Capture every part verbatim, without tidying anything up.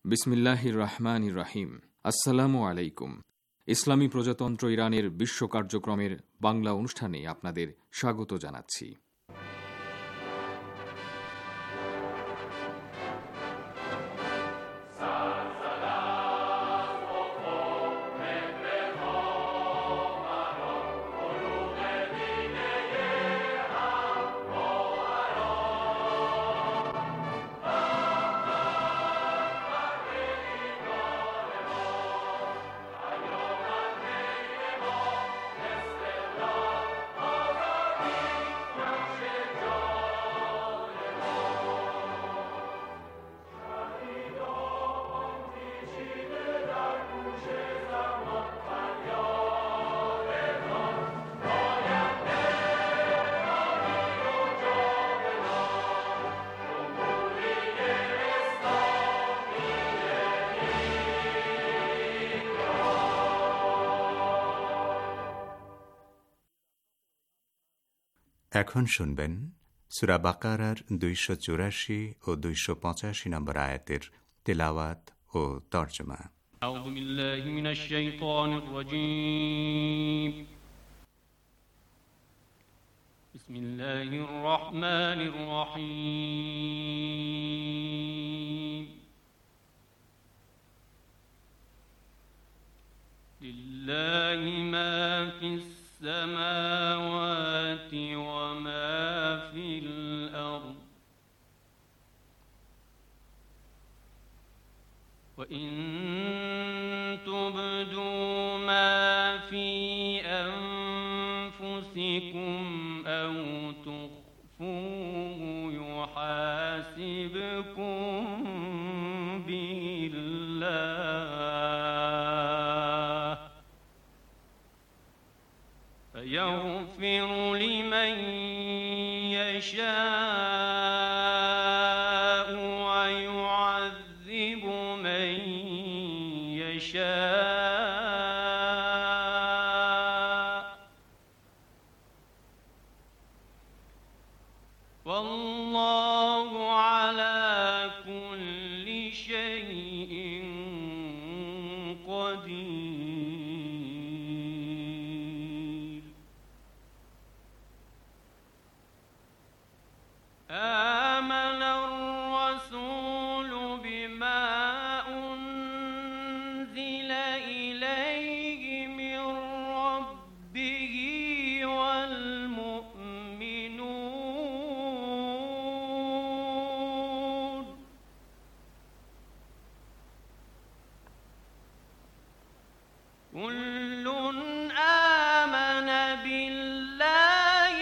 বিসমিল্লাহির রহমানির রহিম। আসসালামু আলাইকুম। ইসলামী প্রজাতন্ত্র ইরানের বিশ্ব কার্যক্রমের বাংলা অনুষ্ঠানে আপনাদের স্বাগত জানাচ্ছি। এখন শুনবেন সূরা বাকারার দুইশো চুরাশি ও দুইশো পঁচাশি নম্বর আয়াতের তেলাওয়াত ও তর্জমা। আউযু বিল্লাহি মিনাশ শাইতানির রাজীম। বিসমিল্লাহির রহমানির রহিম। লিল্লাহি মা ফিস السماوات وما في الأرض وإن تبدوا ما في أنفسكم أو تخفوه يحاسبكم به الله يغفر لمن يشاء ويعذب من يشاء والله على كل شيء قدير. آمن الرسول بما أنزل إليه من ربه والمؤمنون كل آمن بالله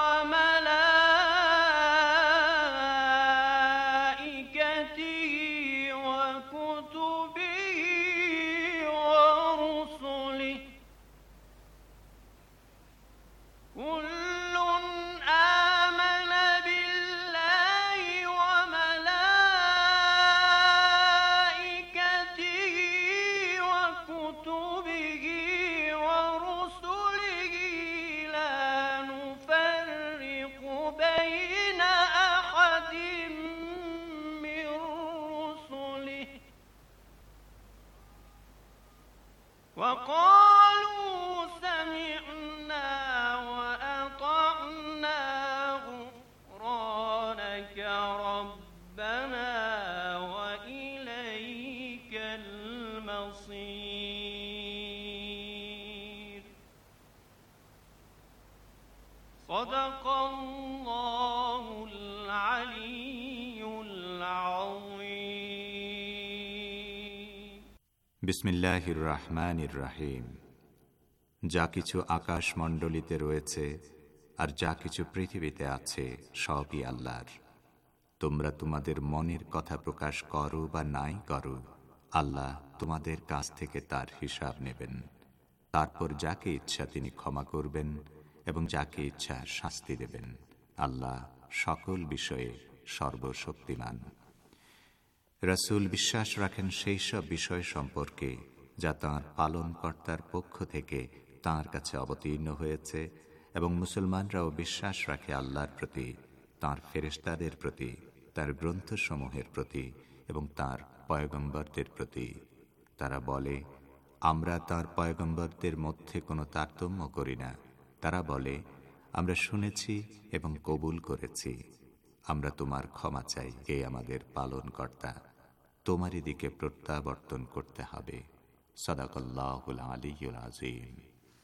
وقالوا سمعنا وأطعنا غفرانك ربنا وإليك المصير. صدق الله العلي العظيم. বিসমিল্লাহির রহমানির রহিম। যা কিছু আকাশমণ্ডলীতে রয়েছে আর যা কিছু পৃথিবীতে আছে সবই আল্লাহর। তোমরা তোমাদের মনের কথা প্রকাশ করো বা নাই করো, আল্লাহ তোমাদের কাছ থেকে তার হিসাব নেবেন। তারপর যাকে ইচ্ছা তিনি ক্ষমা করবেন এবং যাকে ইচ্ছা শাস্তি দেবেন। আল্লাহ সকল বিষয়ে সর্বশক্তিমান। রাসূল বিশ্বাস রাখেন সেই সব বিষয় সম্পর্কে যা তাঁর পালনকর্তার পক্ষ থেকে তাঁর কাছে অবতীর্ণ হয়েছে, এবং মুসলমানরাও বিশ্বাস রাখে আল্লাহর প্রতি, তাঁর ফেরেশতাদের প্রতি, তাঁর গ্রন্থসমূহের প্রতি এবং তাঁর পয়গম্বরদের প্রতি। তারা বলে, আমরা তাঁর পয়গম্বরদের মধ্যে কোনো তারতম্য করি না। তারা বলে, আমরা শুনেছি এবং কবুল করেছি। আমরা তোমার ক্ষমা চাই, হে আমাদের পালনকর্তা। তোমারই দিকে প্রত্যাবর্তন করতে হবে। সাদাকাল্লাহুল আলিয়্যুল আযীম।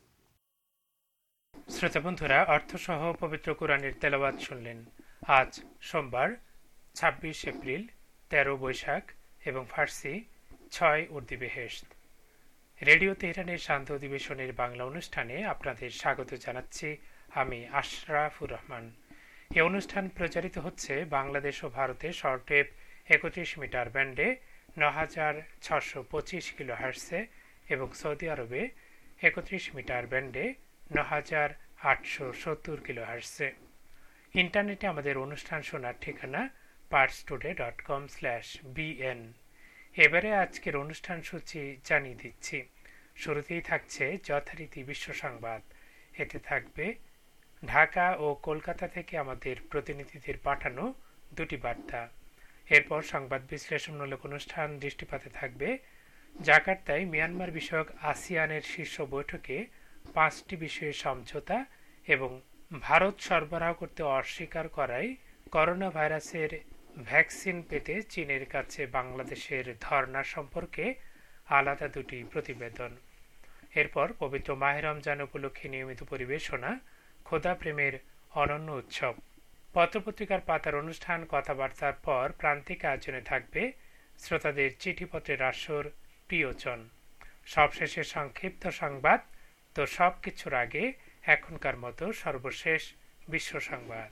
শ্রোতা বন্ধুরা, অর্থসহ পবিত্র কোরআনের তেলাওয়াত শুনলেন। আজ সোমবার ছাব্বিশ এপ্রিল, তেরো বৈশাখ এবং ফার্সি ছয় উর্দিবেহেশত। রেডিও তেহরানের শান্ত অধিবেশনের বাংলা অনুষ্ঠানে আপনাদের স্বাগত জানাচ্ছি আমি আশরাফুর রহমান। এই অনুষ্ঠান প্রচারিত হচ্ছে বাংলাদেশ ও ভারতে শর্টওয়েভ একত্রিশ মিটার ব্যান্ডে ন হাজার ছশো পঁচিশ কিলো হার্টসে এবং সৌদি আরবে একত্রিশ মিটার ব্যান্ডে ন হাজার আটশো সত্তর কিলো হার্টসে। ইন্টারনেটে আমাদের অনুষ্ঠান শোনার ঠিকানা Pars today dot com slash BN. এবারে আজকের অনুষ্ঠান সূচি জানিয়ে দিচ্ছি। শুরুতেই থাকছে যথারীতি বিশ্ব সংবাদ। এতে থাকবে ঢাকা ও কলকাতা থেকে আমাদের প্রতিনিধিদের পাঠানো দুটি বার্তা। এরপর সংবাদ বিশ্লেষণমূলক অনুষ্ঠান দৃষ্টিপাতে থাকবে জাকার্তায় মিয়ানমার বিষয়ক আসিয়ানের শীর্ষ বৈঠকে পাঁচটি বিষয়ে সমঝোতা এবং ভারত সরবরাহ করতে অস্বীকার করায় করোনা ভাইরাসের ভ্যাকসিন পেতে চীনের কাছে বাংলাদেশের ধর্ণা সম্পর্কে আলাদা দুটি প্রতিবেদন। এরপর পবিত্র মাহে রমজান উপলক্ষে নিয়মিত পরিবেশনা খোদা প্রেমের অনন্য উৎসব। পত্রপত্রিকার পাতার অনুষ্ঠান কথাবার্তার পর প্রান্তিক আয়োজনে থাকবে শ্রোতাদের চিঠিপত্রের আসর প্রিয়জন। সবশেষে সংক্ষিপ্ত সংবাদ। তো সবকিছুর আগে এখনকার মতো সর্বশেষ বিশ্ব সংবাদ।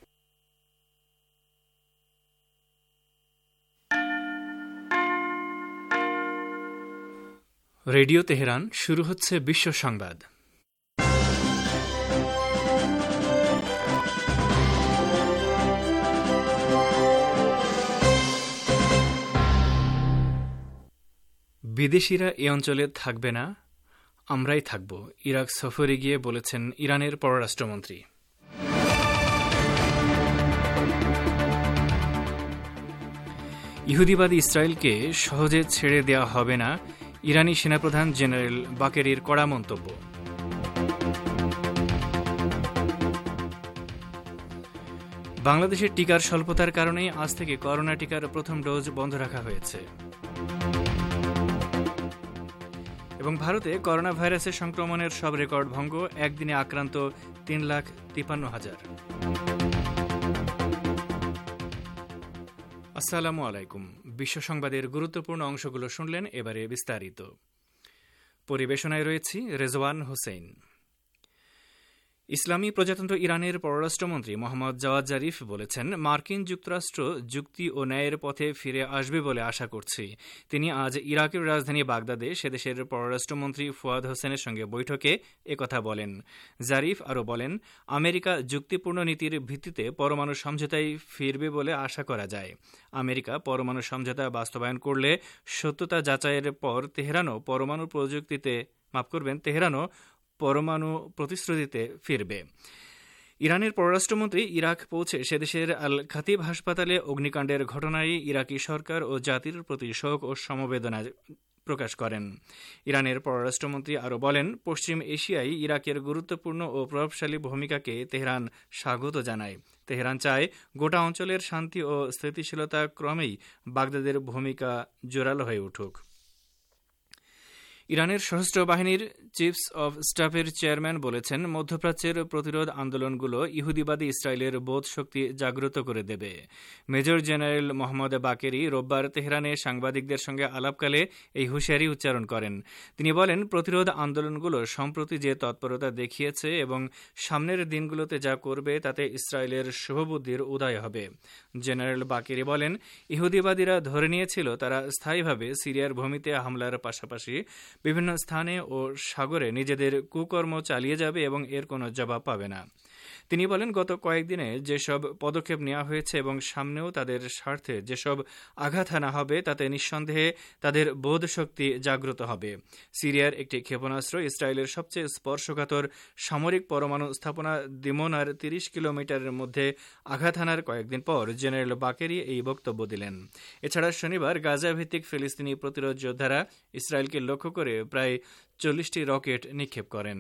রেডিও তেহরান, শুরু হচ্ছে বিশ্ব সংবাদ। বিদেশিরা এ অঞ্চলে থাকবে না, আমরাই থাকব, ইরাক সফরে গিয়ে বলেছেন ইরানের পররাষ্ট্রমন্ত্রী। ইহুদিবাদী ইসরায়েলকে সহজে ছেড়ে দেওয়া হবে না, ইরানি সেনাপ্রধান জেনারেল বাকেরির কড়া মন্তব্য। বাংলাদেশের টিকার স্বল্পতার কারণে আজ থেকে করোনা টিকার প্রথম ডোজ বন্ধ রাখা হয়েছে। এবং ভারতে করোনা ভাইরাসের সংক্রমণের সব রেকর্ড ভঙ্গ, একদিনে আক্রান্ত তিন লাখ তিপ্পান্ন হাজার। আসসালামু আলাইকুম। বিশ্ব সংবাদের গুরুত্বপূর্ণ অংশগুলো শুনলেন, এবারে বিস্তারিত। পরিবেশনায় রয়েছি রেজওয়ান হোসেন। ইসলামী প্রজাতন্ত্র ইরানের পররাষ্ট্রমন্ত্রী মোহাম্মদ জাওয়াদ জারিফ বলেছেন, মার্কিন যুক্তরাষ্ট্র যুক্তি ও ন্যায়ের পথে ফিরে আসবে বলে আশা করছি। তিনি আজ ইরাকের রাজধানী বাগদাদে সেদেশের পররাষ্ট্রমন্ত্রী ফুয়াদ হোসেনের সঙ্গে বৈঠকে একথা বলেন। জারিফ আরও বলেন, আমেরিকা যুক্তিপূর্ণ নীতির ভিত্তিতে পরমাণু সমঝোতায় ফিরবে বলে আশা করা যায়। আমেরিকা পরমাণু সমঝোতা বাস্তবায়ন করলে সত্যতা যাচাইয়ের পর তেহরানও পরমাণু প্রযুক্তিতে মাফ করবেন তেহরানও পরমাণু প্রতিশ্রুতিতে ফিরবে। ইরানের পররাষ্ট্রমন্ত্রী ইরাক পৌঁছে সেদেশের আল খাতিব হাসপাতালে অগ্নিকাণ্ডের ঘটনায় ইরাকি সরকার ও জাতির প্রতি শোক ও সমবেদনা প্রকাশ করেন। ইরানের পররাষ্ট্রমন্ত্রী আরও বলেন, পশ্চিম এশিয়ায় ইরাকের গুরুত্বপূর্ণ ও প্রভাবশালী ভূমিকাকে তেহরান স্বাগত জানায়। তেহরান চায় গোটা অঞ্চলের শান্তি ও স্থিতিশীলতা ক্রমেই বাগদাদের ভূমিকা জোরালো হয়ে উঠুক। ইরানের সশস্ত্র বাহিনীর চিফস অব স্টাফের চেয়ারম্যান বলেছেন, মধ্যপ্রাচ্যের প্রতিরোধ আন্দোলনগুলো ইহুদিবাদী ইসরায়েলের বোধ শক্তি জাগ্রত করে দেবে। মেজর জেনারেল মোহাম্মদ বাকেরি রোববার তেহরানে সাংবাদিকদের সঙ্গে আলাপকালে এই হুঁশিয়ারি উচ্চারণ করেন। তিনি বলেন, প্রতিরোধ আন্দোলনগুলো সম্প্রতি যে তৎপরতা দেখিয়েছে এবং সামনের দিনগুলোতে যা করবে তাতে ইসরায়েলের শুভবুদ্ধির উদয় হবে। জেনারেল বাকেরি বলেন, ইহুদিবাদীরা ধরে নিয়েছিল তারা স্থায়ীভাবে সিরিয়ার ভূমিতে হামলার পাশাপাশি বিভিন্ন স্থানে ও সাগরে নিজেদের কুকর্ম চালিয়ে যাবে এবং এর কোনো জবাব পাবে না। তিনি বলেন, গত কয়েকদিনে যেসব পদক্ষেপ নেওয়া হয়েছে এবং সামনেও তাদের স্বার্থে যেসব আঘাত হানা হবে তাতে নিঃসন্দেহে তাদের বোধ শক্তি জাগ্রত হবে। সিরিয়ার একটি ক্ষেপণাস্ত্র ইসরায়েলের সবচেয়ে স্পর্শকাতর সামরিক পরমাণু স্থাপনা দিমোনার তিরিশ কিলোমিটারের মধ্যে আঘাত হানার কয়েকদিন পর জেনারেল বাকেরি এই বক্তব্য দিলেন। এছাড়া শনিবার গাজা ভিত্তিক ফিলিস্তিনি প্রতিরোধ যোদ্ধারা ইসরায়েলকে লক্ষ্য করে প্রায় চল্লিশটি রকেট নিক্ষেপ করেন।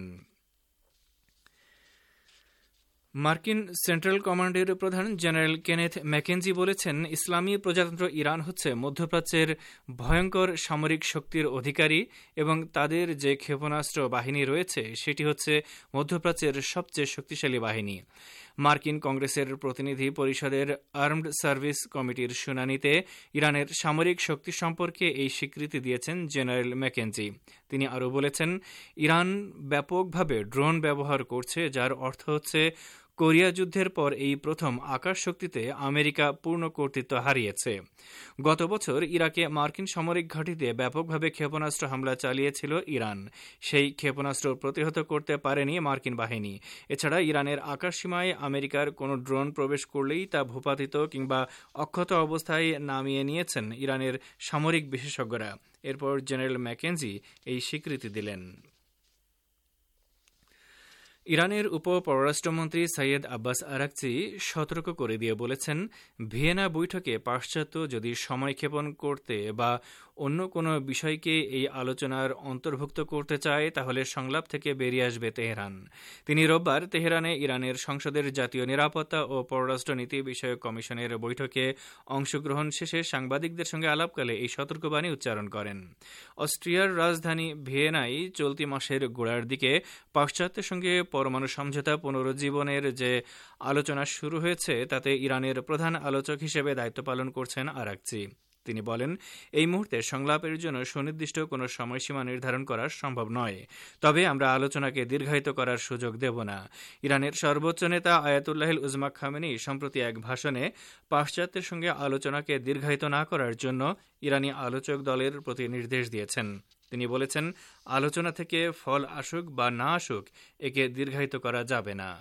মার্কিন সেন্ট্রাল কমান্ডের প্রধান জেনারেল কেনেথ ম্যাকেনজি বলেছেন, ইসলামী প্রজাতন্ত্র ইরান হচ্ছে মধ্যপ্রাচ্যের ভয়ঙ্কর সামরিক শক্তির অধিকারী এবং তাদের যে ক্ষেপণাস্ত্র বাহিনী রয়েছে সেটি হচ্ছে মধ্যপ্রাচ্যের সবচেয়ে শক্তিশালী বাহিনী। মার্কিন কংগ্রেসের প্রতিনিধি পরিষদের আর্মড সার্ভিস কমিটির শুনানিতে ইরানের সামরিক শক্তি সম্পর্কে এই স্বীকৃতি দিয়েছেন জেনারেল ম্যাকেনজি। তিনি আরও বলেছেন, ইরান ব্যাপকভাবে ড্রোন ব্যবহার করছে, যার অর্থ হচ্ছে কোরিয়া যুদ্ধের পর এই প্রথম আকাশ শক্তিতে আমেরিকা পূর্ণ কর্তৃত্ব হারিয়েছে। গত বছর ইরাকে মার্কিন সামরিক ঘাঁটিতে ব্যাপকভাবে ক্ষেপণাস্ত্র হামলা চালিয়েছিল ইরান। সেই ক্ষেপণাস্ত্র প্রতিহত করতে পারেনি মার্কিন বাহিনী। এছাড়া ইরানের আকাশসীমায় আমেরিকার কোনো ড্রোন প্রবেশ করলেই তা ভূপাতিত কিংবা অক্ষত অবস্থায় নামিয়ে নিয়েছেন ইরানের সামরিক বিশেষজ্ঞরা। এরপর জেনারেল ম্যাকেনজি এই স্বীকৃতি দিলেন। ইরানের উপ পররাষ্ট্রমন্ত্রী সৈয়দ আব্বাস আরাকচি সতর্ক করে দিয়ে বলেছেন, ভিয়েনা বৈঠকে পাশ্চাত্য যদি সময়ক্ষেপণ করতে বা অন্য কোনো বিষয়কে এই আলোচনার অন্তর্ভুক্ত করতে চায় তাহলে সংলাপ থেকে বেরিয়ে আসবে তেহরান। তিনি রোববার তেহরানে ইরানের সংসদের জাতীয় নিরাপত্তা ও পররাষ্ট্রনীতি বিষয়ক কমিশনের বৈঠকে অংশগ্রহণ শেষে সাংবাদিকদের সঙ্গে আলাপকালে এই সতর্কবাণী উচ্চারণ করেন। অস্ট্রিয়ার রাজধানী ভিয়েনায় চলতি মাসের গোড়ার দিকে পাশ্চাত্যের সঙ্গে পরমাণু সমঝোতা পুনরুজ্জীবনের যে আলোচনা শুরু হয়েছে তাতে ইরানের প্রধান আলোচক হিসেবে দায়িত্ব পালন করছেন আরাকচি। তিনি বলেন, এই মুহূর্তে সংলাপের জন্য সুনির্দিষ্ট কোনো সময়সীমা নির্ধারণ করা সম্ভব নয়, তবে আমরা আলোচনাকে দীর্ঘায়িত করার সুযোগ দেব না। ইরানের সর্বোচ্চ নেতা আয়াতুল্লাহিল উজমা খামেনি সম্প্রতি এক ভাষণে পাশ্চাত্যের সঙ্গে আলোচনাকে দীর্ঘায়িত না করার জন্য ইরানি আলোচক দলের প্রতি নির্দেশ দিয়েছেন। তিনি বলেছেন, আলোচনা থেকে ফল আসুক বা না আসুক একে দীর্ঘায়িত করা যাবে না।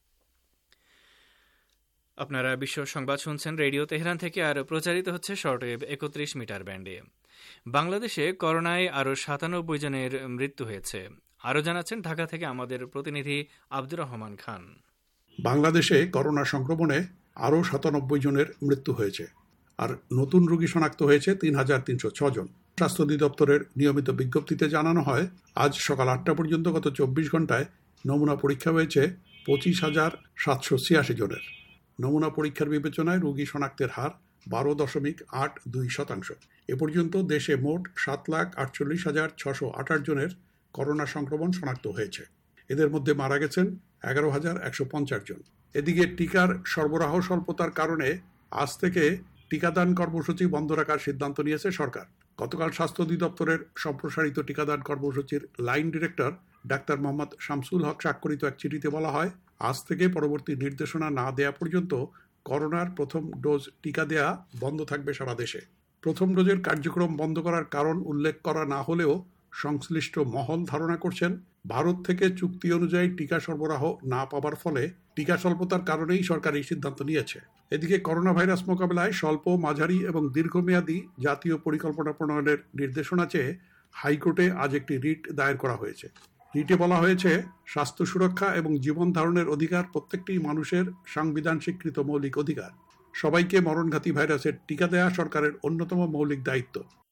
আপনারা বিশ্ব সংবাদ শুনছেন রেডিও তেহরান থেকে, আর প্রচারিত হচ্ছে শর্টওয়েভ একত্রিশ মিটার ব্যান্ডে। বাংলাদেশে করোনায় আরও সাতানব্বই জনের মৃত্যু হয়েছে। আরও জানাচ্ছেন ঢাকা থেকে আমাদের প্রতিনিধি আব্দুর রহমান খান। বাংলাদেশে করোনা সংক্রমণে আরও সাতানব্বই জনের মৃত্যু হয়েছে, আর নতুন রোগী শনাক্ত হয়েছে তিন হাজার তিনশো ছ জন। স্বাস্থ্য অধিদপ্তরের নিয়মিত বিজ্ঞপ্তিতে জানানো হয়, আজ সকাল আটটা পর্যন্ত গত চব্বিশ ঘন্টায় নমুনা পরীক্ষা হয়েছে পঁচিশ হাজার সাতশো ছিয়াশি জনের। নমুনা পরীক্ষার বিবেচনায় রোগী শনাক্তের হার বারো দশমিক আট দুই শতাংশ। এ পর্যন্ত দেশে মোট সাত লাখ আটচল্লিশ হাজার ছশো আঠাশ জনের করোনা সংক্রমণ শনাক্ত হয়েছে। এদের মধ্যে মারা গেছেন এগারো হাজার একশো পঞ্চাশ জন। এদিকে টিকার সরবরাহ স্বল্পতার কারণে আজ থেকে টিকাদান কর্মসূচি বন্ধ রাখার সিদ্ধান্ত নিয়েছে সরকার। গতকাল স্বাস্থ্য অধিদপ্তরের সম্প্রসারিত টিকাদান কর্মসূচির line director doctor Mohammad Shamsul Haque স্বাক্ষরিত এক চিঠিতে বলা হয়, আজ থেকে পরবর্তী নির্দেশনা না দেয়া পর্যন্ত করোনার প্রথম ডোজ টিকা দেয়া বন্ধ থাকবে সারা দেশে। প্রথম ডোজের কার্যক্রম বন্ধ করার কারণ উল্লেখ করা না হলেও সংশ্লিষ্ট মহল ধারণা করছেন, ভারত থেকে চুক্তি অনুযায়ী টিকা সরবরাহ না পাওয়ার ফলে টিকা স্বল্পতার কারণেই সরকার এই সিদ্ধান্ত নিয়েছে। এদিকে করোনা ভাইরাস মোকাবেলায় স্বল্প, মাঝারি এবং দীর্ঘমেয়াদী জাতীয় পরিকল্পনা প্রণয়নের নির্দেশনা চেয়ে হাইকোর্টে আজ একটি রিট দায়ের করা হয়েছে। রিটে বলা হয়েছে, স্বাস্থ্য সুরক্ষা এবং জীবন ধারণের অধিকার প্রত্যেকটি মানুষের সংবিধান স্বীকৃত মৌলিক অধিকার। সবাইকে মরণঘাতী ভাইরাসের টিকা দেয়া সরকারের অন্যতম মৌলিক দায়িত্ব।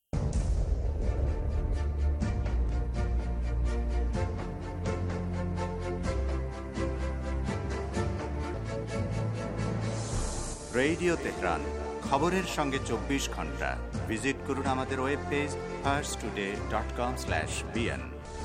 রেডিও তেহরান, খবরের সঙ্গে চব্বিশ ঘন্টা। ভিজিট করুন আমাদের web page first today dot com slash BN.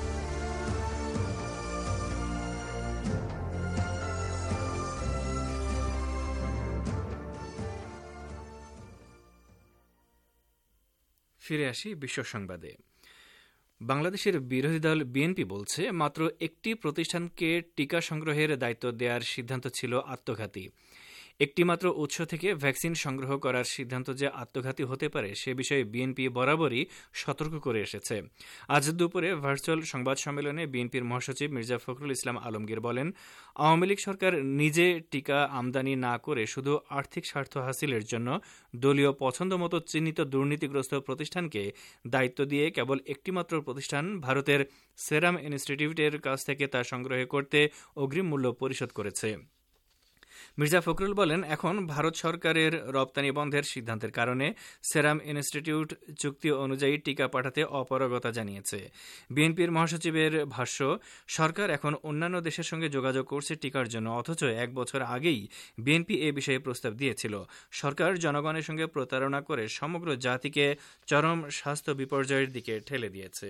ফিরে আসি বিশ্ব সংবাদে। বাংলাদেশের বিরোধী দল বিএনপি বলছে, মাত্র একটি প্রতিষ্ঠানকে টিকা সংগ্রহের দায়িত্ব দেওয়ার সিদ্ধান্ত ছিল আত্মঘাতী। একটিমাত্র উৎস থেকে ভ্যাকসিন সংগ্রহ করার সিদ্ধান্ত যে আত্মঘাতী হতে পারে সে বিষয়ে বিএনপি বরাবরই সতর্ক করে এসেছে। আজ দুপুরে ভার্চুয়াল সংবাদ সম্মেলনে বিএনপির মহাসচিব মির্জা ফখরুল ইসলাম আলমগীর বলেন, আওয়ামী লীগ সরকার নিজে টিকা আমদানি না করে শুধু আর্থিক স্বার্থ হাসিলের জন্য দলীয় পছন্দমতো চিহ্নিত দুর্নীতিগ্রস্ত প্রতিষ্ঠানকে দায়িত্ব দিয়ে কেবল একটিমাত্র প্রতিষ্ঠান ভারতের সেরাম ইনস্টিটিউটের কাছ থেকে তা সংগ্রহ করতে অগ্রিম মূল্য পরিশোধ করেছে। মির্জা ফখরুল বলেন, এখন ভারত সরকারের রপ্তানি বন্ধের সিদ্ধান্তের কারণে সেরাম ইনস্টিটিউট চুক্তি অনুযায়ী টিকা পাঠাতে অপারগতা জানিয়েছে। বিএনপির মহাসচিবের ভাষ্য, সরকার এখন অন্যান্য দেশের সঙ্গে যোগাযোগ করছে টিকার জন্য, অথচ এক বছর আগেই বিএনপি এ বিষয়ে প্রস্তাব দিয়েছিল। সরকার জনগণের সঙ্গে প্রতারণা করে সমগ্র জাতিকে চরম স্বাস্থ্য বিপর্যয়ের দিকে ঠেলে দিয়েছে।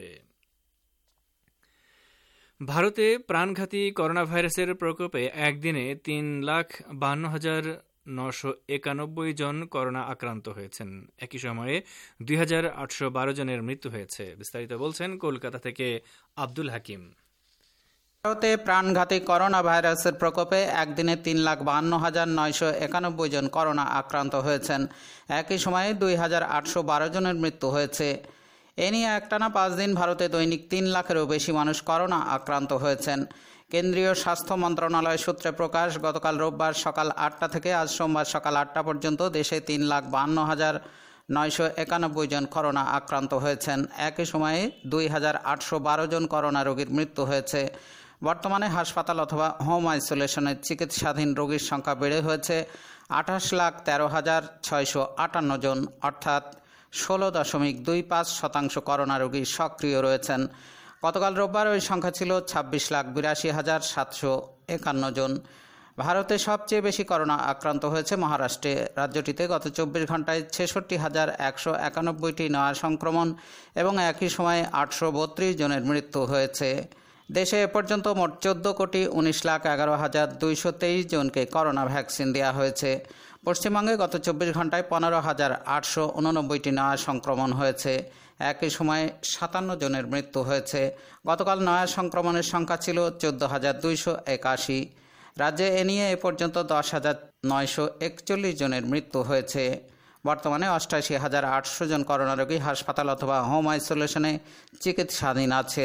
ভারতে প্রাণঘাতী করোনা ভাইরাসের প্রকোপে একদিনে তিন লাখ বান্ন হাজার নশো একানব্বই জন করোনা আক্রান্ত হয়েছেন। একই সময়ে দুই হাজার আটশো বারো জনের মৃত্যু হয়েছে। বিস্তারিত বলছেন কলকাতা থেকে আব্দুল হাকিম। ভারতে প্রাণঘাতী করোনা ভাইরাসের প্রকোপে একদিনে তিন লাখ বাহান্ন হাজার নয়শো একানব্বই জন করোনা আক্রান্ত হয়েছেন। একই সময়ে দুই হাজার আটশো বারো জনের মৃত্যু হয়েছে। এ নিয়ে একটানা পাঁচ দিন ভারতে দৈনিক তিন লাখেরও বেশি মানুষ করোনা আক্রান্ত হয়েছেন। কেন্দ্রীয় স্বাস্থ্য মন্ত্রণালয় সূত্রে প্রকাশ, গতকাল রোববার সকাল আটটা থেকে আজ সোমবার সকাল আটটা পর্যন্ত দেশে তিন লাখ বাহান্ন হাজার নয়শো একানব্বই জন করোনা আক্রান্ত হয়েছেন। একই সময়ে দুই হাজার আটশো বারো জন করোনা রোগীর মৃত্যু হয়েছে। বর্তমানে হাসপাতাল অথবা হোম আইসোলেশনের চিকিৎসাধীন রোগীর সংখ্যা বেড়ে হয়েছে আঠাশ লাখ তেরো হাজার ছয়শো আটান্ন জন, অর্থাৎ ষোলো দশমিক দুই পাঁচ শতাংশ করোনা রোগী সক্রিয় রয়েছেন। গতকাল রোববার ওই সংখ্যা ছিল ছাব্বিশ লাখ বিরাশি হাজার সাতশো একান্ন জন। ভারতে সবচেয়ে বেশি করোনা আক্রান্ত হয়েছে মহারাষ্ট্রে। রাজ্যটিতে গত চব্বিশ ঘন্টায় ছেষট্টি হাজার একশো একানব্বইটি নয়া সংক্রমণ এবং একই সময়ে আটশো বত্রিশ জনের মৃত্যু হয়েছে। দেশে এ পর্যন্ত মোট চোদ্দ কোটি উনিশ লাখ এগারো হাজার দুইশো তেইশ জনকে করোনা ভ্যাকসিন দেওয়া হয়েছে। পশ্চিমবঙ্গে গত চব্বিশ ঘন্টায় পনেরো হাজার আটশো উননব্বইটি নয়া সংক্রমণ হয়েছে। একই সময়ে সাতান্ন জনের মৃত্যু হয়েছে। গতকাল নয়া সংক্রমণের সংখ্যা ছিল চোদ্দ হাজার দুইশো একাশি। রাজ্যে এ নিয়ে এ পর্যন্ত দশ হাজার নয়শো একচল্লিশ জনের মৃত্যু হয়েছে। বর্তমানে অষ্টাশি হাজার আটশো জন করোনা রোগী হাসপাতাল অথবা হোম আইসোলেশনে চিকিৎসাধীন আছেন।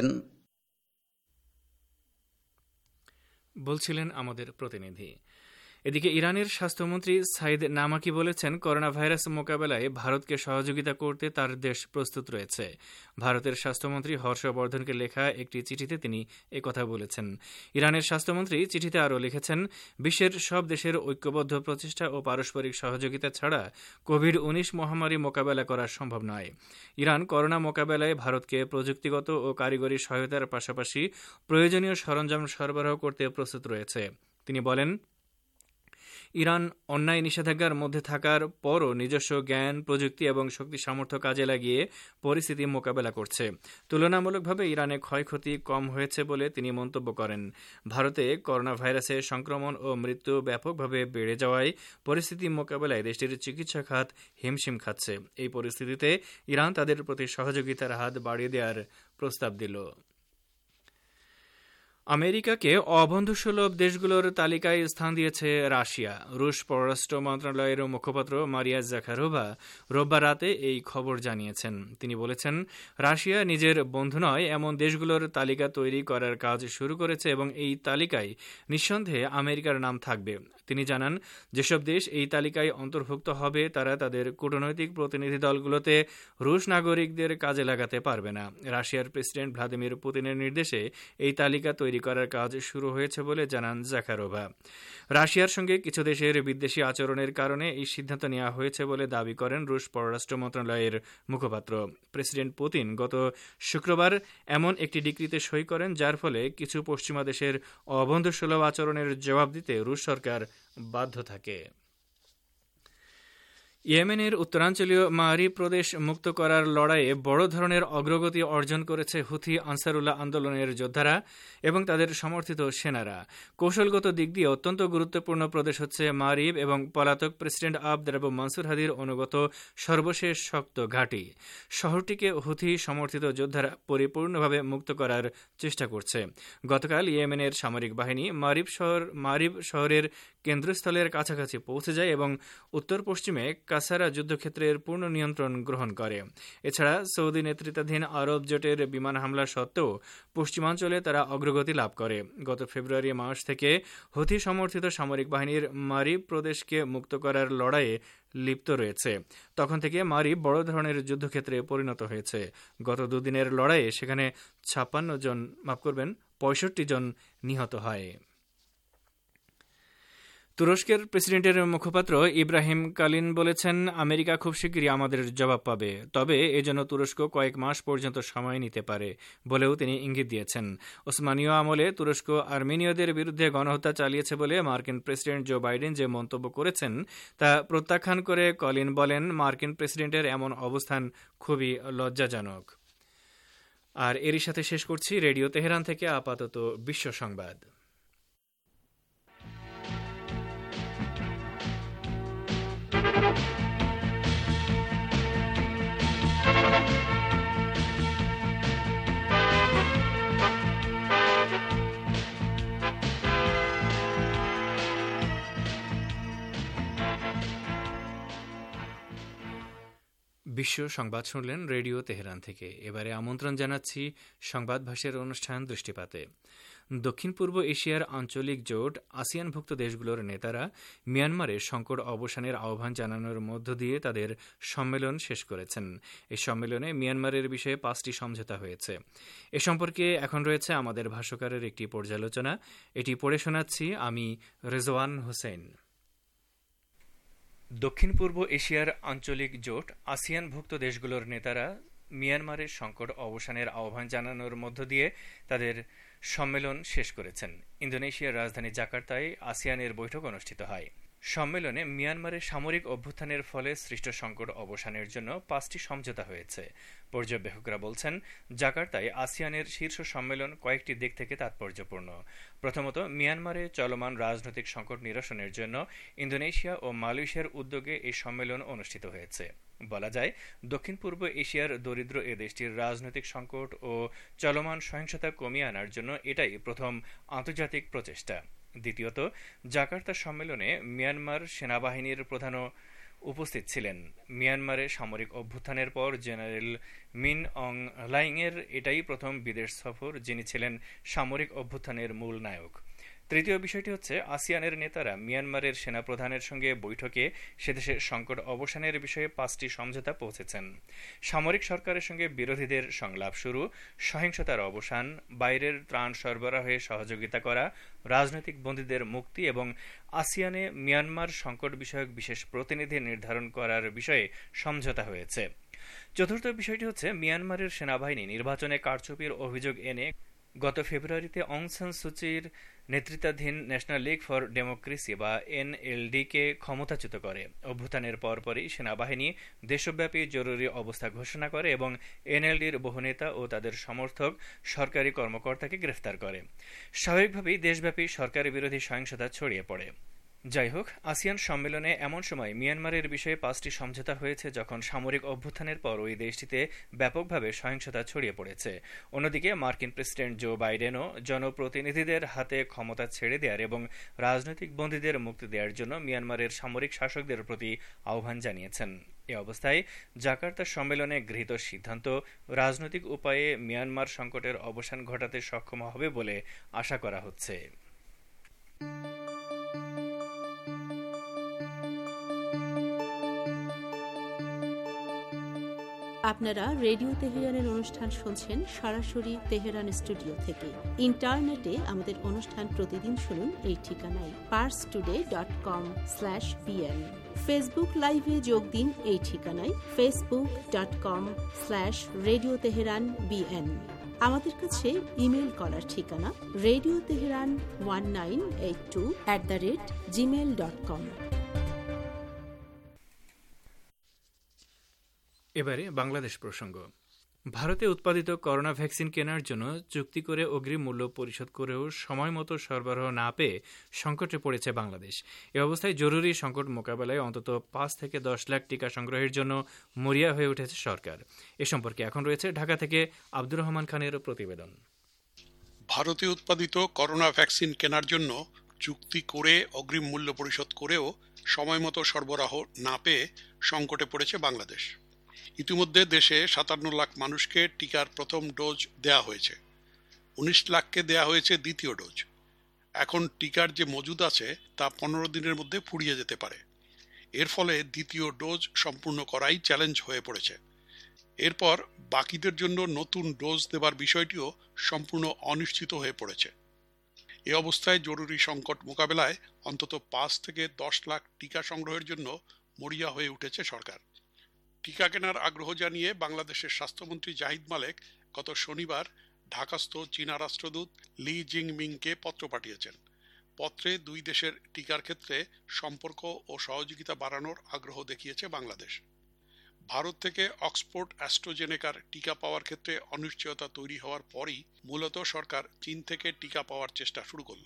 বলছিলেন আমাদের প্রতিনিধি। এদিকে ইরানের স্বাস্থ্যমন্ত্রী সাইদ নামাকি বলেছেন, করোনা ভাইরাস মোকাবেলায় ভারতকে সহযোগিতা করতে তার দেশ প্রস্তুত রয়েছে। ভারতের স্বাস্থ্যমন্ত্রী হর্ষবর্ধনকে লেখা একটি চিঠিতে তিনি একথা বলেছেন। ইরানের স্বাস্থ্যমন্ত্রী চিঠিতে আরও লিখেছেন, বিশ্বের সব দেশের ঐক্যবদ্ধ প্রচেষ্টা ও পারস্পরিক সহযোগিতা ছাড়া কোভিড উনিশ মহামারী মোকাবেলা করা সম্ভব নয়। ইরান করোনা মোকাবেলায় ভারতকে প্রযুক্তিগত ও কারিগরি সহায়তার পাশাপাশি প্রয়োজনীয় সরঞ্জাম সরবরাহ করতে প্রস্তুত রয়েছে। তিনি বলেন, ইরান অন্যায় নিষেধাজ্ঞার মধ্যে থাকার পরও নিজস্ব জ্ঞান, প্রযুক্তি এবং শক্তি সামর্থ্য কাজে লাগিয়ে পরিস্থিতি মোকাবেলা করছে। তুলনামূলকভাবে ইরানে ক্ষয়ক্ষতি কম হয়েছে বলে তিনি মন্তব্য করেন। ভারতে করোনা ভাইরাসের সংক্রমণ ও মৃত্যু ব্যাপকভাবে বেড়ে যাওয়ায় পরিস্থিতি মোকাবেলায় দেশটির চিকিৎসা খাত হিমশিম খাচ্ছে। এই পরিস্থিতিতে ইরান তাদের প্রতি সহযোগিতার হাত বাড়িয়ে দেওয়ার প্রস্তাব দিল। আমেরিকাকে অবন্ধুসুলভ দেশগুলোর তালিকায় স্থান দিয়েছে রাশিয়া। রুশ পররাষ্ট্র মন্ত্রণালয়ের মুখপাত্র মারিয়া জাখারোভা রোববার রাতে এই খবর জানিয়েছেন। তিনি বলেছেন, রাশিয়া নিজের বন্ধু নয় এমন দেশগুলোর তালিকা তৈরি করার কাজ শুরু করেছে এবং এই তালিকায় নিঃসন্দেহে আমেরিকার নাম থাকবে। তিনি জানান, যেসব দেশ এই তালিকায় অন্তর্ভুক্ত হবে তারা তাদের কূটনৈতিক প্রতিনিধি দলগুলোতে রুশ নাগরিকদের কাজে লাগাতে পারবে না। রাশিয়ার প্রেসিডেন্ট ভ্লাদিমির পুতিনের নির্দেশে এই তালিকা তৈরি করার কাজ শুরু হয়েছে বলে জানান জাখারোভা। রাশিয়ার সঙ্গে কিছু দেশের বিদ্বেষী আচরণের কারণে এই সিদ্ধান্ত নেওয়া হয়েছে বলে দাবি করেন রুশ পররাষ্ট্র মন্ত্রণালয়ের মুখপাত্র। প্রেসিডেন্ট পুতিন গত শুক্রবার এমন একটি ডিক্রিতে সই করেন, যার ফলে কিছু পশ্চিমা দেশের অবন্ধুসুলভ আচরণের জবাব দিতে রুশ সরকার বাধ্য থাকে। ইয়েমেনের উত্তরাঞ্চলীয় মারিব প্রদেশ মুক্ত করার লড়াইয়ে বড় ধরনের অগ্রগতি অর্জন করেছে হুথি আনসারুল্লাহ আন্দোলনের যোদ্ধারা এবং তাদের সমর্থিত সেনারা। কৌশলগত দিক দিয়ে অত্যন্ত গুরুত্বপূর্ণ প্রদেশ হচ্ছে মারিব এবং পলাতক প্রেসিডেন্ট আবদ রাব্বু মনসুর হাদির অনুগত সর্বশেষ শক্ত ঘাঁটি। শহরটিকে হুথি সমর্থিত যোদ্ধারা পরিপূর্ণভাবে মুক্ত করার চেষ্টা করছে। গতকাল ইয়েমেনের সামরিক বাহিনী মারিব শহর মারিব শহরের কেন্দ্রস্থলের কাছাকাছি পৌঁছে যায় এবং উত্তর পশ্চিমে কাসারা যুদ্ধক্ষেত্রের পূর্ণ নিয়ন্ত্রণ গ্রহণ করে। এছাড়া সৌদি নেতৃত্বাধীন আরব জোটের বিমান হামলা সত্ত্বেও পশ্চিমাঞ্চলে তারা অগ্রগতি লাভ করে। গত ফেব্রুয়ারি মাস থেকে হুথি সমর্থিত সামরিক বাহিনীর মারিব প্রদেশকে মুক্ত করার লড়াইয়ে লিপ্ত রয়েছে। তখন থেকে মারিব বড় ধরনের যুদ্ধক্ষেত্রে পরিণত হয়েছে। গত দুদিনের লড়াইয়ে সেখানে ছাপ্পান্ন জন মাফ করবেন পঁয়ষট্টি জন নিহত হয়। তুরস্কের প্রেসিডেন্টের মুখপাত্র ইব্রাহিম কালিন বলেছেন, আমেরিকা খুব শীঘ্রই আমাদের জবাব পাবে, তবে এজন্য তুরস্ক কয়েক মাস পর্যন্ত সময় নিতে পারে বলেও তিনি ইঙ্গিত দিয়েছেন। ওসমানীয় আমলে তুরস্ক আর্মেনীয়দের বিরুদ্ধে গণহত্যা চালিয়েছে বলে মার্কিন প্রেসিডেন্ট জো বাইডেন যে মন্তব্য করেছেন তা প্রত্যাখ্যান করে কলিন বলেন, মার্কিন প্রেসিডেন্টের এমন অবস্থান খুবই লজ্জাজনক। আর এরই সাথে শেষ করছি রেডিও তেহরান থেকে আপাতত বিশ্ব সংবাদ। বিশ্ব সংবাদ শুনলেন রেডিও তেহরান থেকে। এবারে আমন্ত্রণ জানাচ্ছি সংবাদ ভাষের অনুষ্ঠান দৃষ্টিপাতে। দক্ষিণ পূর্ব এশিয়ার আঞ্চলিক জোট আসিয়ানভুক্ত দেশগুলোর নেতারা মিয়ানমারে সংকট অবসানের আহ্বান জানানোর মধ্য দিয়ে তাদের সম্মেলন শেষ করেছেন। এই সম্মেলনে মিয়ানমারের বিষয়ে পাঁচটি সমঝোতা হয়েছে। এ সম্পর্কে এখন রয়েছে আমাদের ভাষ্যকারের একটি পর্যালোচনা, এটি পড়ে শোনাচ্ছি আমি রেজওয়ান হোসেন। দক্ষিণ পূর্ব এশিয়ার আঞ্চলিক জোট আসিয়ানভুক্ত দেশগুলোর নেতারা মিয়ানমারের সংকট অবসানের আহ্বান জানানোর মধ্য দিয়ে তাদের সম্মেলন শেষ করেছেন। ইন্দোনেশিয়ার রাজধানী জাকার্তায় আসিয়ানের বৈঠক অনুষ্ঠিত হয়। সম্মেলনে মিয়ানমারের সামরিক অভ্যুত্থানের ফলে সৃষ্ট সংকট অবসানের জন্য পাঁচটি সমঝোতা হয়েছে। পর্যবেক্ষকরা বলছেন, জাকার্তায় আসিয়ানের শীর্ষ সম্মেলন কয়েকটি দিক থেকে তাৎপর্যপূর্ণ। প্রথমত, মিয়ানমারে চলমান রাজনৈতিক সংকট নিরসনের জন্য ইন্দোনেশিয়া ও মালয়েশিয়ার উদ্যোগে এই সম্মেলন অনুষ্ঠিত হয়েছে। বলা যায়, দক্ষিণ পূর্ব এশিয়ার দরিদ্র এ দেশটির রাজনৈতিক সংকট ও চলমান সহিংসতা কমিয়ে আনার জন্য এটাই প্রথম আন্তর্জাতিক প্রচেষ্টা। দ্বিতীয়ত, জাকার্তা সম্মেলনে মিয়ানমার সেনাবাহিনীর প্রধানও উপস্থিত ছিলেন। মিয়ানমারে সামরিক অভ্যুত্থানের পর জেনারেল মিন অং হ্লাইংয়ের এটাই প্রথম বিদেশ সফর, যিনি ছিলেন সামরিক অভ্যুত্থানের মূল নায়ক। তৃতীয় বিষয়টি হচ্ছে, আসিয়ানের নেতারা মিয়ানমারের সেনাপ্রধানের সঙ্গে বৈঠকে সেদেশের সংকট অবসানের বিষয়ে পাঁচটি সমঝোতা পৌঁছেছেন। সামরিক সরকারের সঙ্গে বিরোধীদের সংলাপ শুরু, সহিংসতার অবসান, বাইরের ত্রাণ সরবরাহে সহযোগিতা করা, রাজনৈতিক বন্দীদের মুক্তি এবং আসিয়ানে মিয়ানমার সংকট বিষয়ক বিশেষ প্রতিনিধি নির্ধারণ করার বিষয়ে সমঝোতা হয়েছে। চতুর্থ বিষয়টি হচ্ছে, মিয়ানমারের সেনাবাহিনী নির্বাচনে কারচুপির অভিযোগ এনে গত ফেব্রুয়ারিতে অং সান সুচির নেতৃত্বাধীন ন্যাশনাল লীগ ফর ডেমোক্রেসি বা এনএলডি কে ক্ষমতাচ্যুত করে। অভ্যুত্থানের পরপরই সেনাবাহিনী দেশব্যাপী জরুরি অবস্থা ঘোষণা করে এবং এনএলডির বহু নেতা ও তাদের সমর্থক সরকারি কর্মকর্তাকে গ্রেফতার করে। স্বাভাবিকভাবেই দেশব্যাপী সরকারি বিরোধী সহিংসতা ছড়িয়ে পড়ে। যাই হোক, আসিয়ান সম্মেলনে এমন সময় মিয়ানমারের বিষয়ে পাঁচটি সমঝোতা হয়েছে যখন সামরিক অভ্যুত্থানের পর ওই দেশটিতে ব্যাপকভাবে সহিংসতা ছড়িয়ে পড়েছে। অন্যদিকে মার্কিন প্রেসিডেন্ট জো বাইডেনও জনপ্রতিনিধিদের হাতে ক্ষমতা ছেড়ে দেওয়ার এবং রাজনৈতিক বন্দীদের মুক্তি দেওয়ার জন্য মিয়ানমারের সামরিক শাসকদের প্রতি আহ্বান জানিয়েছেন। এ অবস্থায় জাকার্তা সম্মেলনে গৃহীত সিদ্ধান্ত রাজনৈতিক উপায়ে মিয়ানমার সংকটের অবসান ঘটাতে সক্ষম হবে বলে আশা করা হচ্ছে। আপনারা রেডিও তেহরানের অনুষ্ঠান শুনছেন সরাসরি তেহরান স্টুডিও থেকে। ইন্টারনেটে আমাদের অনুষ্ঠান প্রতিদিন শুনুন এই ঠিকানায় Pars today dot com slash BN. Facebook লাইভে যোগ দিন এই ঠিকানায় Facebook dot com slash radio Tehran BN. আমাদের কাছে ইমেল করার ঠিকানা radio Tehran one nine eight two at the rate Gmail dot com. এবারে বাংলাদেশ প্রসঙ্গ। ভারতে উৎপাদিত করোনা ভ্যাকসিন কেনার জন্য চুক্তি করে অগ্রিম মূল্য পরিশোধ করেও সময় মতো সরবরাহ না পেয়ে সংকটে পড়েছে বাংলাদেশ। এ অবস্থায় জরুরি সংকট মোকাবেলায় অন্তত পাঁচ থেকে দশ লাখ টিকা সংগ্রহের জন্য মরিয়া হয়ে উঠেছে সরকার। এ সম্পর্কে এখন রয়েছে ঢাকা থেকে আব্দুর রহমান খানের প্রতিবেদন। ভারতে উৎপাদিত করোনা ভ্যাকসিন কেনার জন্য চুক্তি করে অগ্রিম মূল্য পরিশোধ করেও সময় মতো সরবরাহ না পেয়ে সংকটে পড়েছে বাংলাদেশ। ইতিমধ্যে দেশে সাতান্ন লাখ মানুষকে টিকার প্রথম ডোজ দেয়া হয়েছে, উনিশ লাখকে দেয়া হয়েছে দ্বিতীয় ডোজ। এখন টিকার যে মজুদ আছে তা পনেরো দিনের মধ্যে ফুরিয়ে যেতে পারে। এর ফলে দ্বিতীয় ডোজ সম্পূর্ণ করাই চ্যালেঞ্জ হয়ে পড়েছে। এরপর বাকিদের জন্য নতুন ডোজ দেবার বিষয়টিও সম্পূর্ণ অনিশ্চিত হয়ে পড়েছে। এ অবস্থায় জরুরি সংকট মোকাবেলায় অন্তত পাঁচ থেকে দশ লাখ টিকা সংগ্রহের জন্য মরিয়া হয়ে উঠেছে সরকার। টিকা কেনার আগ্রহ জানিয়ে বাংলাদেশের স্বাস্থ্যমন্ত্রী জাহিদ মালেক গত শনিবার ঢাকাস্থ চীনা রাষ্ট্রদূত লি জিংমিংকে পত্র পাঠিয়েছেন। পত্রে দুই দেশের টিকার ক্ষেত্রে সম্পর্ক ও সহযোগিতা বাড়ানোর আগ্রহ দেখিয়েছে বাংলাদেশ। ভারত থেকে অক্সফোর্ড অ্যাস্ট্রাজেনেকার টিকা পাওয়ার ক্ষেত্রে অনিশ্চয়তা তৈরি হওয়ার পরই মূলত সরকার চীন থেকে টিকা পাওয়ার চেষ্টা শুরু করল।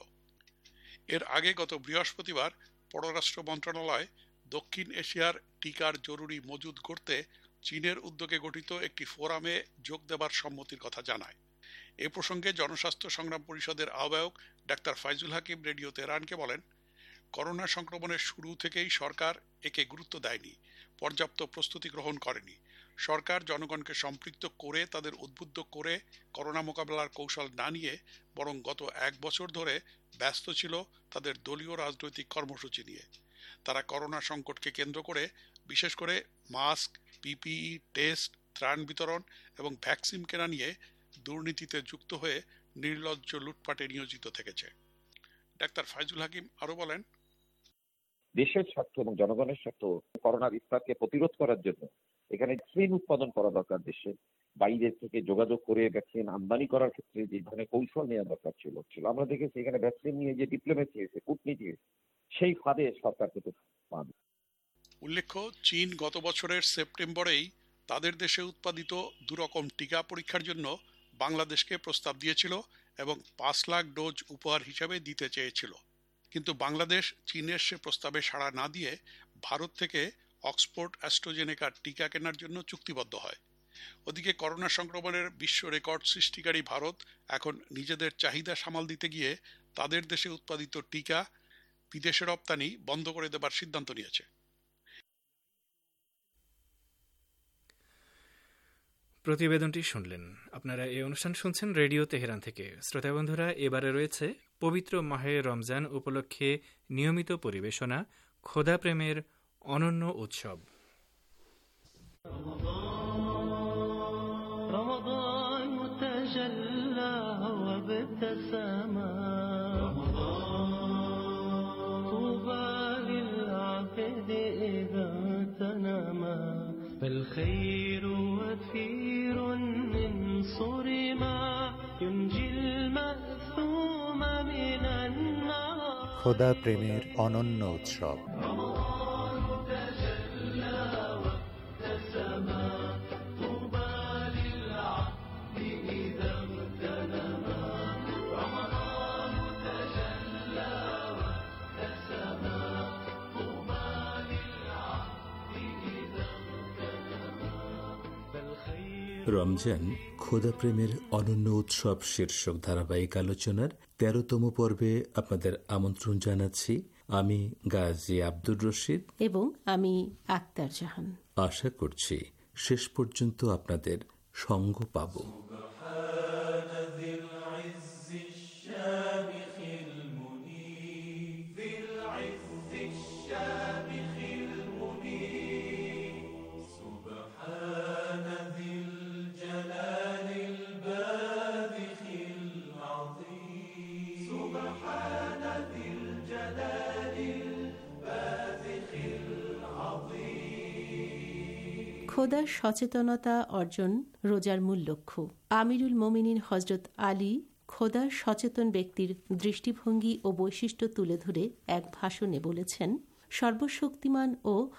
এর আগে গত বৃহস্পতিবার পররাষ্ট্র মন্ত্রণালয় দক্ষিণ এশিয়ার টিকার জরুরি মজুদ করতে চীনের উদ্যোগে গঠিত একটি ফোরামে যোগ দেবার সম্মতির কথা জানায়। এ প্রসঙ্গে জনস্বাস্থ্য সংগ্রাম পরিষদের আহ্বায়ক ডাক্তার ফাইজুল হাকিম রেডিও তেহরানকে বলেন, করোনা সংক্রমণের শুরু থেকেই সরকার একে গুরুত্ব দেয়নি, পর্যাপ্ত প্রস্তুতি গ্রহণ করেনি। সরকার জনগণকে সম্পৃক্ত করে তাদের উদ্বুদ্ধ করে করোনা মোকাবেলার কৌশল না নিয়ে বরং গত এক বছর ধরে ব্যস্ত ছিল তাদের দলীয় রাজনৈতিক কর্মসূচি নিয়ে। তারা করোনা সংকটকে কেন্দ্র করে বিশেষ করে মাস্ক, পিপিই, টেস্ট, ত্রাণ বিতরণ এবং ভ্যাকসিন কেনা নিয়ে দুর্নীতিতে যুক্ত হয়ে নির্লজ্জ লুটপাটে নিয়োজিত থেকেছে। ডাক্তার ফাইজুল হাকিম আরো বলেন, দেশের স্বার্থ এবং জনগণের স্বার্থ করোনা বিস্তারকে প্রতিরোধ করার জন্য এখানে ভ্যাকসিন উৎপাদন করা দরকার। দেশে বাইরে থেকে যোগাযোগ করে ভ্যাকসিন আমদানি করার ক্ষেত্রে যে ধরনের কৌশল নেওয়া দরকার ছিল ছিল আমরা দেখেছি এখানে ভ্যাকসিন নিয়ে যে ডিপ্লোমেসি হয়েছে, কূটনীতি হয়েছে, সেই ফাঁদে সরকার কিন্তু পাবে। উল্লেখ্য, চীন গত বছরের সেপ্টেম্বরেই তাদের দেশে উৎপাদিত দুরকম টিকা পরীক্ষার জন্য বাংলাদেশকে প্রস্তাব দিয়েছিল এবং পাঁচ লাখ ডোজ উপহার হিসাবে দিতে চেয়েছিল। কিন্তু বাংলাদেশ চীনের সে প্রস্তাবে সাড়া না দিয়ে ভারত থেকে অক্সফোর্ড অ্যাস্ট্রাজেনেকার টিকা কেনার জন্য চুক্তিবদ্ধ হয়। ওদিকে করোনা সংক্রমণের বিশ্ব রেকর্ড সৃষ্টিকারী ভারত এখন নিজেদের চাহিদা সামাল দিতে গিয়ে তাদের দেশে উৎপাদিত টিকা বিদেশে রপ্তানি বন্ধ করে দেবার সিদ্ধান্ত নিয়েছে। প্রতিবেদনটি শুনলেন। আপনারা এই অনুষ্ঠান শুনছেন রেডিও তেহরান থেকে। শ্রোতা বন্ধুরা, এবারে রয়েছে পবিত্র মাহে রমজান উপলক্ষে নিয়মিত পরিবেশনা খোদা প্রেমের অনন্য উৎসব। فالخير وفير من صرما ينجي المأثوم من النار খোদা প্রেমের অনন্য উৎসব। রমজান খোদা প্রেমের অনন্য উৎসব শীর্ষক ধারাবাহিক আলোচনার তেরোতম পর্বে আপনাদের আমন্ত্রণ জানাচ্ছি। আমি গাজী আব্দুর রশিদ এবং আমি আক্তার জাহান। আশা করছি শেষ পর্যন্ত আপনাদের সঙ্গ পাব। খোদার সচেতনতা অর্জন রোজার মূল লক্ষ্য। আমিরুল মোমিনিন হজরত আলী খোদার সচেতন ব্যক্তির দৃষ্টিভঙ্গি ও বৈশিষ্ট্য তুলে ধরে এক ভাষণে বলেছেন, সর্বশক্তিমান ও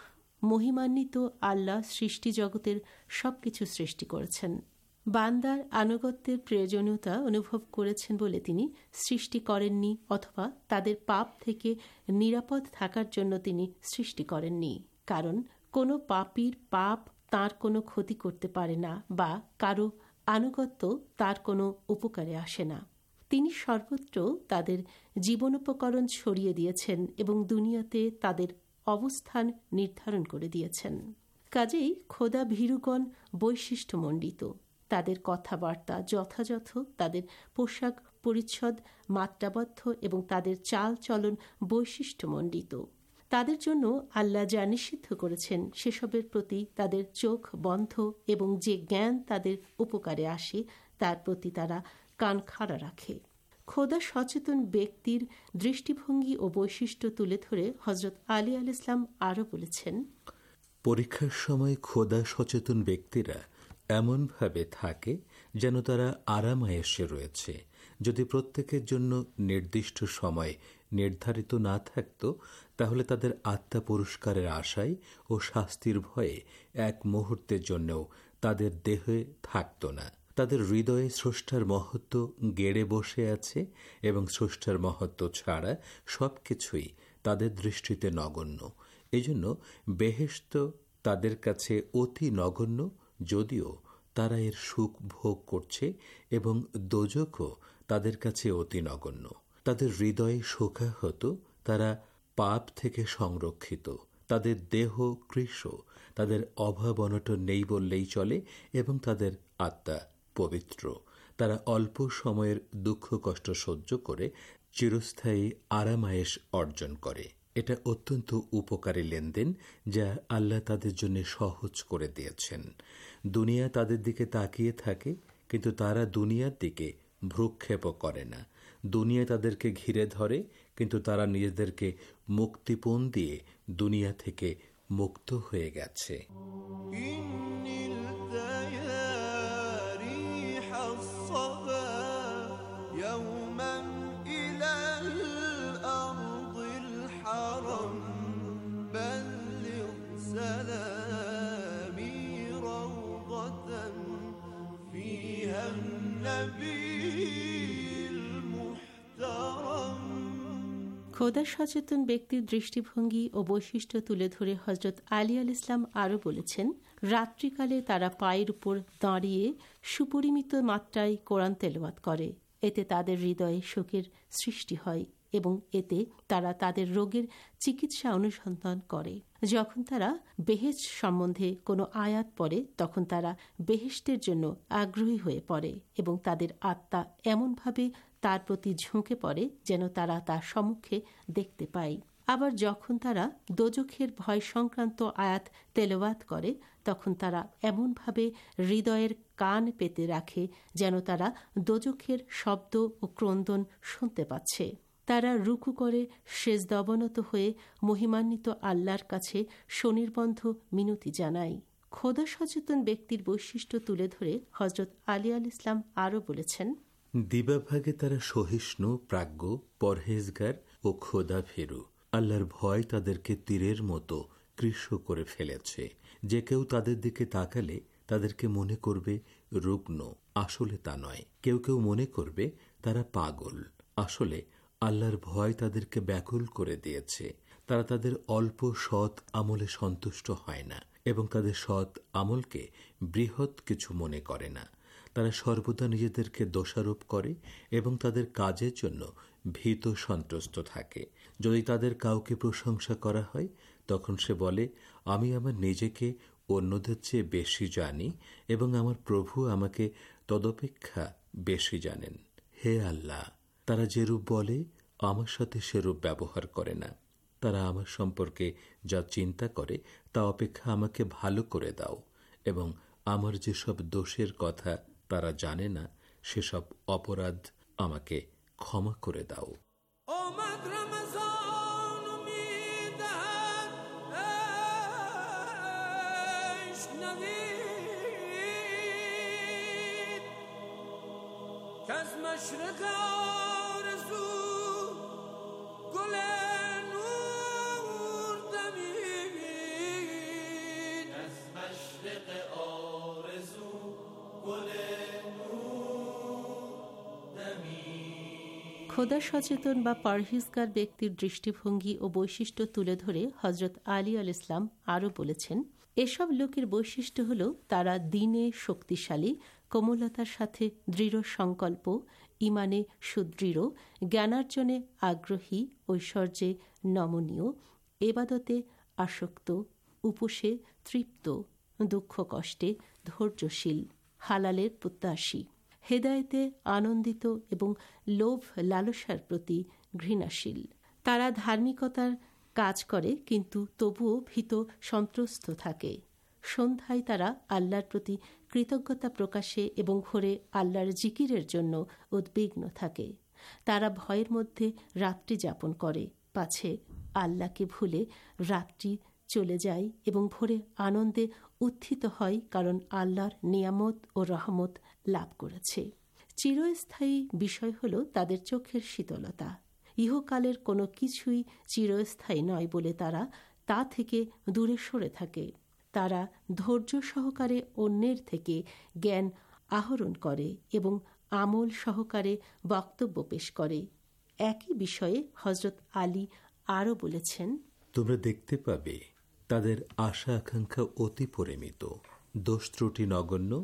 মহিমান্বিত আল্লাহ সৃষ্টি জগতের সবকিছু সৃষ্টি করেছেন। বান্দার আনুগত্যের প্রয়োজনীয়তা অনুভব করেছেন বলে তিনি সৃষ্টি করেননি, অথবা তাদের পাপ থেকে নিরাপদ থাকার জন্য তিনি সৃষ্টি করেননি। কারণ কোনো পাপীর পাপ তার কোনো ক্ষতি করতে পারে না, বা কারো আনুগত্য তার কোনো উপকারে আসে না। তিনি সর্বত্র তাদের জীবনোপকরণ ছড়িয়ে দিয়েছেন এবং দুনিয়াতে তাদের অবস্থান নির্ধারণ করে দিয়েছেন। কাজেই খোদা ভীরুগণ বৈশিষ্ট্যমণ্ডিত, তাদের কথাবার্তা যথাযথ, তাদের পোশাক পরিচ্ছদ মাত্রাবদ্ধ এবং তাদের চাল চলন বৈশিষ্ট্যমণ্ডিত। তাদের জন্য আল্লাহ যা নিষিদ্ধ করেছেন সেসবের প্রতি তাদের চোখ বন্ধ এবং যে জ্ঞান তাদের উপকারে আসে তার প্রতি তারা কান খাড়া রাখে। খোদা সচেতন ব্যক্তির দৃষ্টিভঙ্গি ও বৈশিষ্ট্য তুলে ধরে হযরত আলী আলাইহিস সালাম আরও বলেছেন, পরীক্ষার সময় খোদা সচেতন ব্যক্তিরা এমনভাবে থাকে যেন তারা আরামায়েশে রয়েছে। যদি প্রত্যেকের জন্য নির্দিষ্ট সময় নির্ধারিত না থাকত, তাহলে তাদের আত্মা পুরস্কারের আশায় ও শাস্তির ভয়ে এক মুহূর্তের জন্যও তাদের দেহে থাকত না। তাদের হৃদয়ে স্রষ্টার মহত্ব গেড়ে বসে আছে এবং স্রষ্টার মহত্ব ছাড়া সবকিছুই তাদের দৃষ্টিতে নগণ্য। এজন্য বেহেশত তাদের কাছে অতি নগণ্য, যদিও তারা এর সুখ ভোগ করছে, এবং দোজখও তাদের কাছে অতি নগণ্য। তাদের হৃদয়ে শোকাহত, তারা পাপ থেকে সংরক্ষিত। তাদের দেহ কৃশ, তাদের অভাব অনটন নেই বললেই চলে, এবং তাদের আত্মা পবিত্র। তারা অল্প সময়ের দুঃখ কষ্ট সহ্য করে চিরস্থায়ী আরামায়েশ অর্জন করে। এটা অত্যন্ত উপকারী লেনদেন যা আল্লাহ তাদের জন্য সহজ করে দিয়েছেন। দুনিয়া তাদের দিকে তাকিয়ে থাকে, কিন্তু তারা দুনিয়ার দিকে ভ্রুক্ষেপ করে না। দুনিয়া তাদেরকে ঘিরে ধরে, কিন্তু তারা নিজেদেরকে মুক্তিপণ দিয়ে দুনিয়া থেকে মুক্ত হয়ে গেছে। খোদা সচেতন ব্যক্তির দৃষ্টিভঙ্গি ও বৈশিষ্ট্য তুলে ধরে হযরত আলী আলাইহিস সালাম আরও বলেছেন, রাত্রিকালে তারা পায়ের উপর দাঁড়িয়ে সুপরিমিত মাত্রায় কোরআন তেলাওয়াত করে। এতে তাদের হৃদয়ে শোকের সৃষ্টি হয় এবং এতে তারা তাদের রোগের চিকিৎসা অনুসন্ধান করে। যখন তারা বেহেশত সম্বন্ধে কোনো আয়াত পড়ে, তখন তারা বেহেশতের জন্য আগ্রহী হয়ে পড়ে এবং তাদের আত্মা এমনভাবে তার প্রতি ঝুঁকে পড়ে যেন তারা তার সম্মুখে দেখতে পায়। আবার যখন তারা দোজখের ভয় সংক্রান্ত আয়াত তেলাওয়াত করে, তখন তারা এমনভাবে হৃদয়ের কান পেতে রাখে যেন তারা দোজখের শব্দ ও ক্রন্দন শুনতে পাচ্ছে। তারা রুকু করে সেজদা অবনত হয়ে মহিমান্বিত আল্লাহর কাছে স্বনির্বন্ধ মিনতি জানায়। খোদা সচেতন ব্যক্তির বৈশিষ্ট্য তুলে ধরে হযরত আলী আলাইহিস সালাম আরও বলেছেন, দিবাভাগে তারা সহিষ্ণু, প্রাজ্ঞ, পরহেজগার ও খোদা ভীরু। আল্লাহর ভয় তাদেরকে তীরের মতো কৃশ করে ফেলেছে। যে কেউ তাদের দিকে তাকালে তাদেরকে মনে করবে রুগ্ন, আসলে তা নয়। কেউ কেউ মনে করবে তারা পাগল, আসলে আল্লাহর ভয় তাদেরকে ব্যাকুল করে দিয়েছে। তারা তাদের অল্প সৎ আমলে সন্তুষ্ট হয় না এবং তাদের সৎ আমলকে বৃহৎ কিছু মনে করে না। তারা সর্বদা নিজেদেরকে দোষারোপ করে এবং তাদের কাজের জন্য ভীত সন্ত্রস্ত থাকে। যদি তাদের কাউকে প্রশংসা করা হয়, তখন সে বলে, আমি আমার নিজেকে অন্যদের চেয়ে বেশি জানি এবং আমার প্রভু আমাকে তদপেক্ষা বেশি জানেন। হে আল্লাহ, তারা যেরূপ বলে আমার সাথে সেরূপ ব্যবহার করে না। তারা আমার সম্পর্কে যা চিন্তা করে তা অপেক্ষা আমাকে ভালো করে দাও, এবং আমার যেসব দোষের কথা তারা জানে না সেসব অপরাধ আমাকে ক্ষমা করে দাও। খোদা সচেতন বা পরহেজগার ব্যক্তির দৃষ্টিভঙ্গি ও বৈশিষ্ট্য তুলে ধরে হজরত আলী আল ইসলাম আরও বলেছেন, এসব লোকের বৈশিষ্ট্য হল তারা দ্বীনে শক্তিশালী, কোমলতার সাথে দৃঢ় সংকল্প, ইমানে সুদৃঢ়, জ্ঞানার্জনে আগ্রহী, ঐশ্বর্যে নমনীয়, এবাদতে আসক্ত, উপসে তৃপ্ত, দুঃখ কষ্টে ধৈর্যশীল, হালালের প্রত্যাশী, হেদায়েতে আনন্দিত এবং লোভ লালসার প্রতি ঘৃণাশীল। তারা ধার্মিকতার কাজ করে কিন্তু তবুও ভীত সন্ত্রস্ত থাকে। সন্ধ্যায় তারা আল্লাহর প্রতি কৃতজ্ঞতা প্রকাশে এবং ভোরে আল্লাহর জিকিরের জন্য উদ্বিগ্ন থাকে। তারা ভয়ের মধ্যে রাত্রি যাপন করে, পাছে আল্লাহকে ভুলে রাত্রি চলে যায় এবং ভোরে আনন্দে উত্থিত হয়, কারণ আল্লাহর নিয়ামত ও রহমত লাভ করেছে। চিরস্থায়ী বিষয় হল তাদের চোখের শীতলতা। ইহকালের কোনো কিছুই চিরস্থায়ী নয় বলে তারা তা থেকে দূরে সরে থাকে। তারা ধৈর্য সহকারে অন্যের থেকে জ্ঞান আহরণ করে এবং আমল সহকারে বক্তব্য পেশ করে। একই বিষয়ে হজরত আলী আরও বলেছেন, তোমরা দেখতে পাবে তাদের আশা আকাঙ্ক্ষা অতি পরিমিত, দোষ ত্রুটি নগণ্য,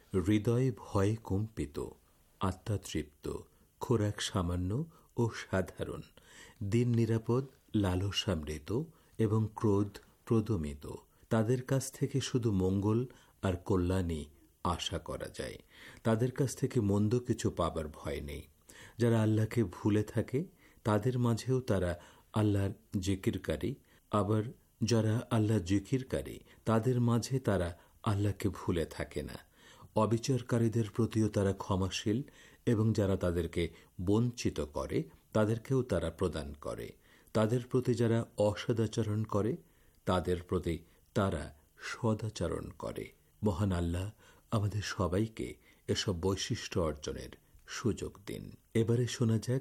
হৃদয় ভয়ে কম্পিত, আত্মা তৃপ্ত, খোরাক সামান্য ও সাধারণ, দিন নিরাপদ, লালসামৃত এবং ক্রোধ প্রদমিত। তাদের কাছ থেকে শুধু মঙ্গল আর কল্যাণই আশা করা যায়। তাদের কাছ থেকে মন্দ কিছু পাবার ভয় নেই। যারা আল্লাহকে ভুলে থাকে তাদের মাঝেও তারা আল্লাহর জিকিরকারী, আবার যারা আল্লাহ জিকিরকারী তাদের মাঝে তারা আল্লাহকে ভুলে থাকে না। অবিচারকারীদের প্রতিও তারা ক্ষমাশীল এবং যারা তাদেরকে বঞ্চিত করে তাদেরকেও তারা প্রদান করে। তাদের প্রতি যারা অসদাচরণ করে তাদের প্রতি তারা সদাচরণ করে। মহান আল্লাহ আমাদের সবাইকে এসব বৈশিষ্ট্য অর্জনের সুযোগ দিন। এবারে শোনা যাক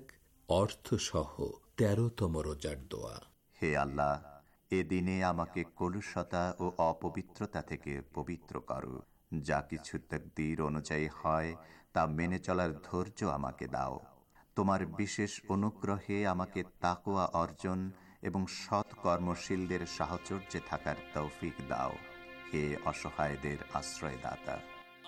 অর্থসহ তেরোতম রোজার দোয়া। হে আল্লাহ, এ দিনে আমাকে কলুষতা ও অপবিত্রতা থেকে পবিত্র করো। যা কিছু তাকদীর অনুযায়ী হয় তা মেনে চলার ধৈর্য আমাকে দাও। তোমার বিশেষ অনুগ্রহে আমাকে তাকওয়া অর্জন এবং সৎ কর্মশীলদের সাহচর্যে থাকার তৌফিক দাও। হে অসহায়দের আশ্রয়দাতা।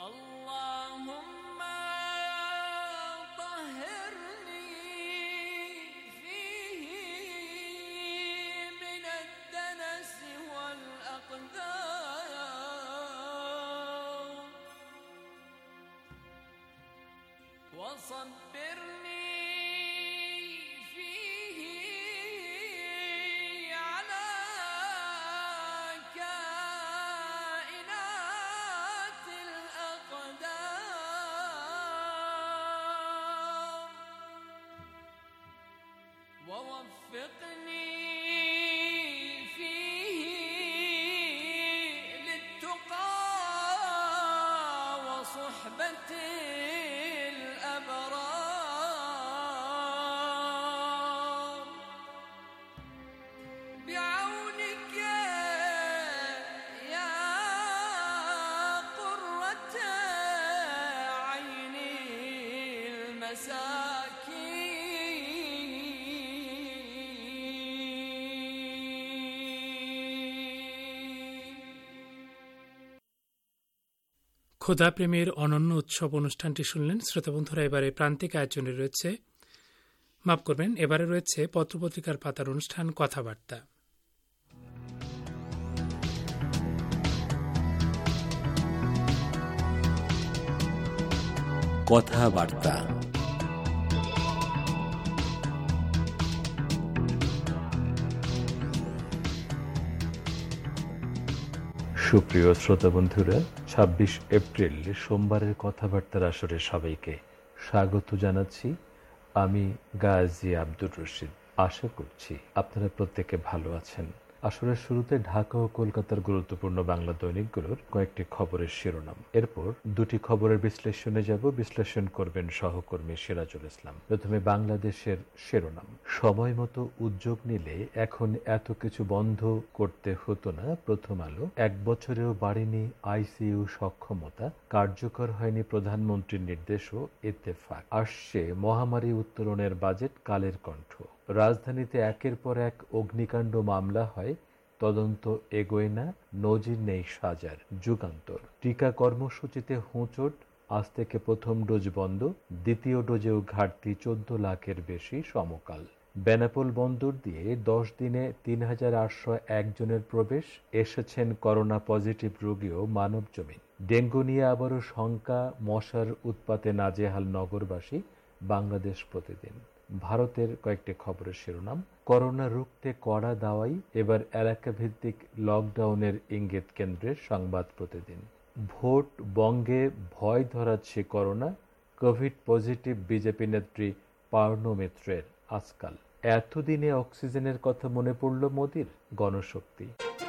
খোদা প্রেমের অনন্য উৎসব অনুষ্ঠানটি শুনলেন শ্রোতা বন্ধুরা। এবারে প্রান্তিক আয়োজনে রয়েছে মাফ করবেন এবারে রয়েছে পত্রপত্রিকার পাতার অনুষ্ঠান কথাবার্তা। কথাবার্তা সুপ্রিয় শ্রোতা বন্ধুরা, ছাব্বিশ এপ্রিল সোমবারের কথাবার্তার আসরে সবাইকে স্বাগত জানাচ্ছি। আমি গাজী আব্দুর রশিদ। আশা করছি আপনারা প্রত্যেকে ভালো আছেন। আসরের শুরুতে ঢাকা ও কলকাতার গুরুত্বপূর্ণ বাংলা দৈনিকগুলোর কয়েকটি খবরের শিরোনাম, এরপর দুটি খবরের বিশ্লেষণে যাব। বিশ্লেষণ করবেন সহকর্মী সিরাজুল ইসলাম। প্রথমে বাংলাদেশের শিরোনাম। সময় মতো উদ্যোগ নিলে এখন এত কিছু বন্ধ করতে হতো না। প্রথম আলো। এক বছরেও বাড়েনি আইসিইউ সক্ষমতা, কার্যকর হয়নি প্রধানমন্ত্রীর নির্দেশও ইত্তেফাক। আসছে মহামারী উত্তরণের বাজেট, কালের কণ্ঠ। রাজধানীতে একের পর এক অগ্নিকাণ্ড মামলা হয়, তদন্ত এগোয় না, নজির নেই সাজার। যুগান্তর। টিকা কর্মসূচিতে হোঁচট, আজ থেকে প্রথম ডোজ বন্ধ, দ্বিতীয় ডোজেও ঘাটতি চোদ্দ লাখের বেশি সমকাল। বেনাপোল বন্দর দিয়ে দশ দিনে তিন হাজার আটশো একজনের প্রবেশ, এসেছেন করোনা পজিটিভ রোগীও মানব জমিন। ডেঙ্গু নিয়ে আবারও শঙ্কা, মশার উৎপাতে নাজেহাল নগরবাসী। বাংলাদেশ প্রতিদিন। ভারতের কয়েকটি খবরের শিরোনাম। করোনা রুখতে কড়া দাওয়াই, এবার এলাকাভিত্তিক লকডাউনের ইঙ্গিত কেন্দ্রের। সংবাদ প্রতিদিন। ভোট বঙ্গে ভয় ধরাচ্ছে করোনা, কোভিড পজিটিভ বিজেপি নেত্রী পার্নো মিত্রের আজকাল। এতদিনে অক্সিজেনের কথা মনে পড়ল মোদির। গণশক্তি।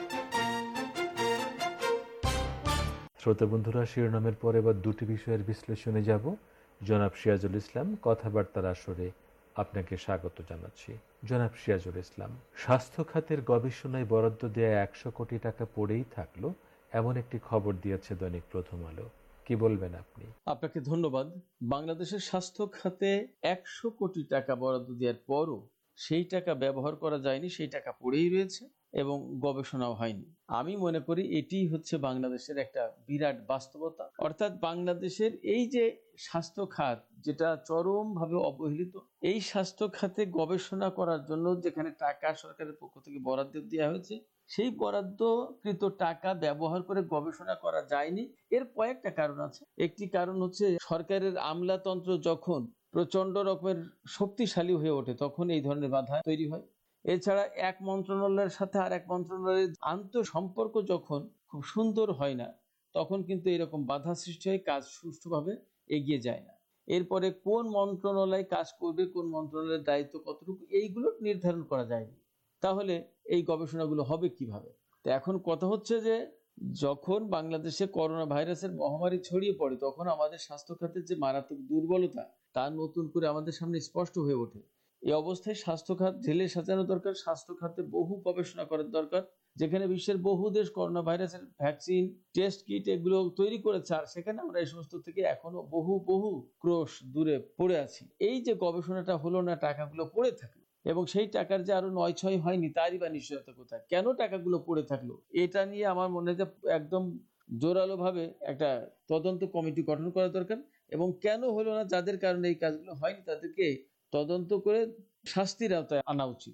শ্রোতা বন্ধুরা, শিরোনামের পর এবার দুটি বিষয়ের বিশ্লেষণে যাব। জনাব সিরাজুল ইসলাম কথাবার্তার আসরে আপনাকে স্বাগত জানাচ্ছি। জনাব সিরাজুল ইসলাম, স্বাস্থ্য খাতের গবেষণায় বরাদ্দ দেয়া একশো কোটি টাকা পড়েই থাকলো, এমন একটি খবর দিয়েছে দৈনিক প্রথম আলো। কি বলবেন আপনি? আপনাকে ধন্যবাদ। বাংলাদেশের স্বাস্থ্য খাতে একশো কোটি টাকা বরাদ্দ দেওয়ার পরও সেই টাকা ব্যবহার করা যায়নি, সেই টাকা পড়েই রয়েছে এবং গবেষণাও হয়নি। আমি মনে করি এটি হচ্ছে বাংলাদেশের একটা বিরাট বাস্তবতা। অর্থাৎ বাংলাদেশের এই যে স্বাস্থ্য খাত, যেটা চরমভাবে অবহেলিত, এই স্বাস্থ্য খাতে গবেষণা করার জন্য যেখানে টাকা সরকারের পক্ষ থেকে বরাদ্দ দেওয়া হয়েছে, সেই বরাদ্দকৃত টাকা ব্যবহার করে গবেষণা করা যায়নি। এর কয়েকটা কারণ আছে। একটি কারণ হচ্ছে সরকারের আমলাতন্ত্র যখন প্রচন্ড রকমের শক্তিশালী হয়ে ওঠে তখন এই ধরনের বাধা তৈরি হয়। এছাড়া এক মন্ত্রণালয়ের সাথে আর এক মন্ত্রণালয়ের আন্তঃসম্পর্ক যখন খুব সুন্দর হয় না, তখন কিন্তু এরকম বাধা সৃষ্টি হয়, কাজ সুষ্ঠুভাবে এগিয়ে যায় না। এরপরে কোন মন্ত্রণালয় কাজ করবে, কোন মন্ত্রণালয়ের দায়িত্ব কতটুকু, এইগুলো নির্ধারণ করা যায়নি। তাহলে এই গবেষণাগুলো হবে কিভাবে? তো এখন কথা হচ্ছে যে যখন বাংলাদেশে করোনা ভাইরাসের মহামারী ছড়িয়ে পড়ে, তখন আমাদের স্বাস্থ্য খাতের যে মারাত্মক দুর্বলতা তা নতুন করে আমাদের সামনে স্পষ্ট হয়ে ওঠে। এই অবস্থায় স্বাস্থ্য খাত ঢেলে সাজানো দরকার। স্বাস্থ্য খাতে বহু গবেষণা করার দরকার। যেখানে বিশ্বের বহু দেশ করোনা ভাইরাসের ভ্যাকসিন, টেস্ট কিট এগুলো তৈরি করেছে, আর সেখানে আমরা এই সমস্ত থেকে এখনো বহু বহু ক্রোশ দূরে পড়ে আছি। এই যে গবেষণাটা হলো না, টাকাগুলো পড়ে থাকলো, এবং সেই টাকার যে আরো নয় ছয় হয়নি তারই বা নিশ্চয়তা কোথায়? কেন টাকাগুলো পড়ে থাকলো? এটা নিয়ে আমার মনে হয় একদম জোরালো ভাবে একটা তদন্ত কমিটি গঠন করা দরকার, এবং কেন হলো না, যাদের কারণে এই কাজগুলো হয়নি তাদেরকে তদন্ত করে শাস্তির আওতায় আনা উচিত।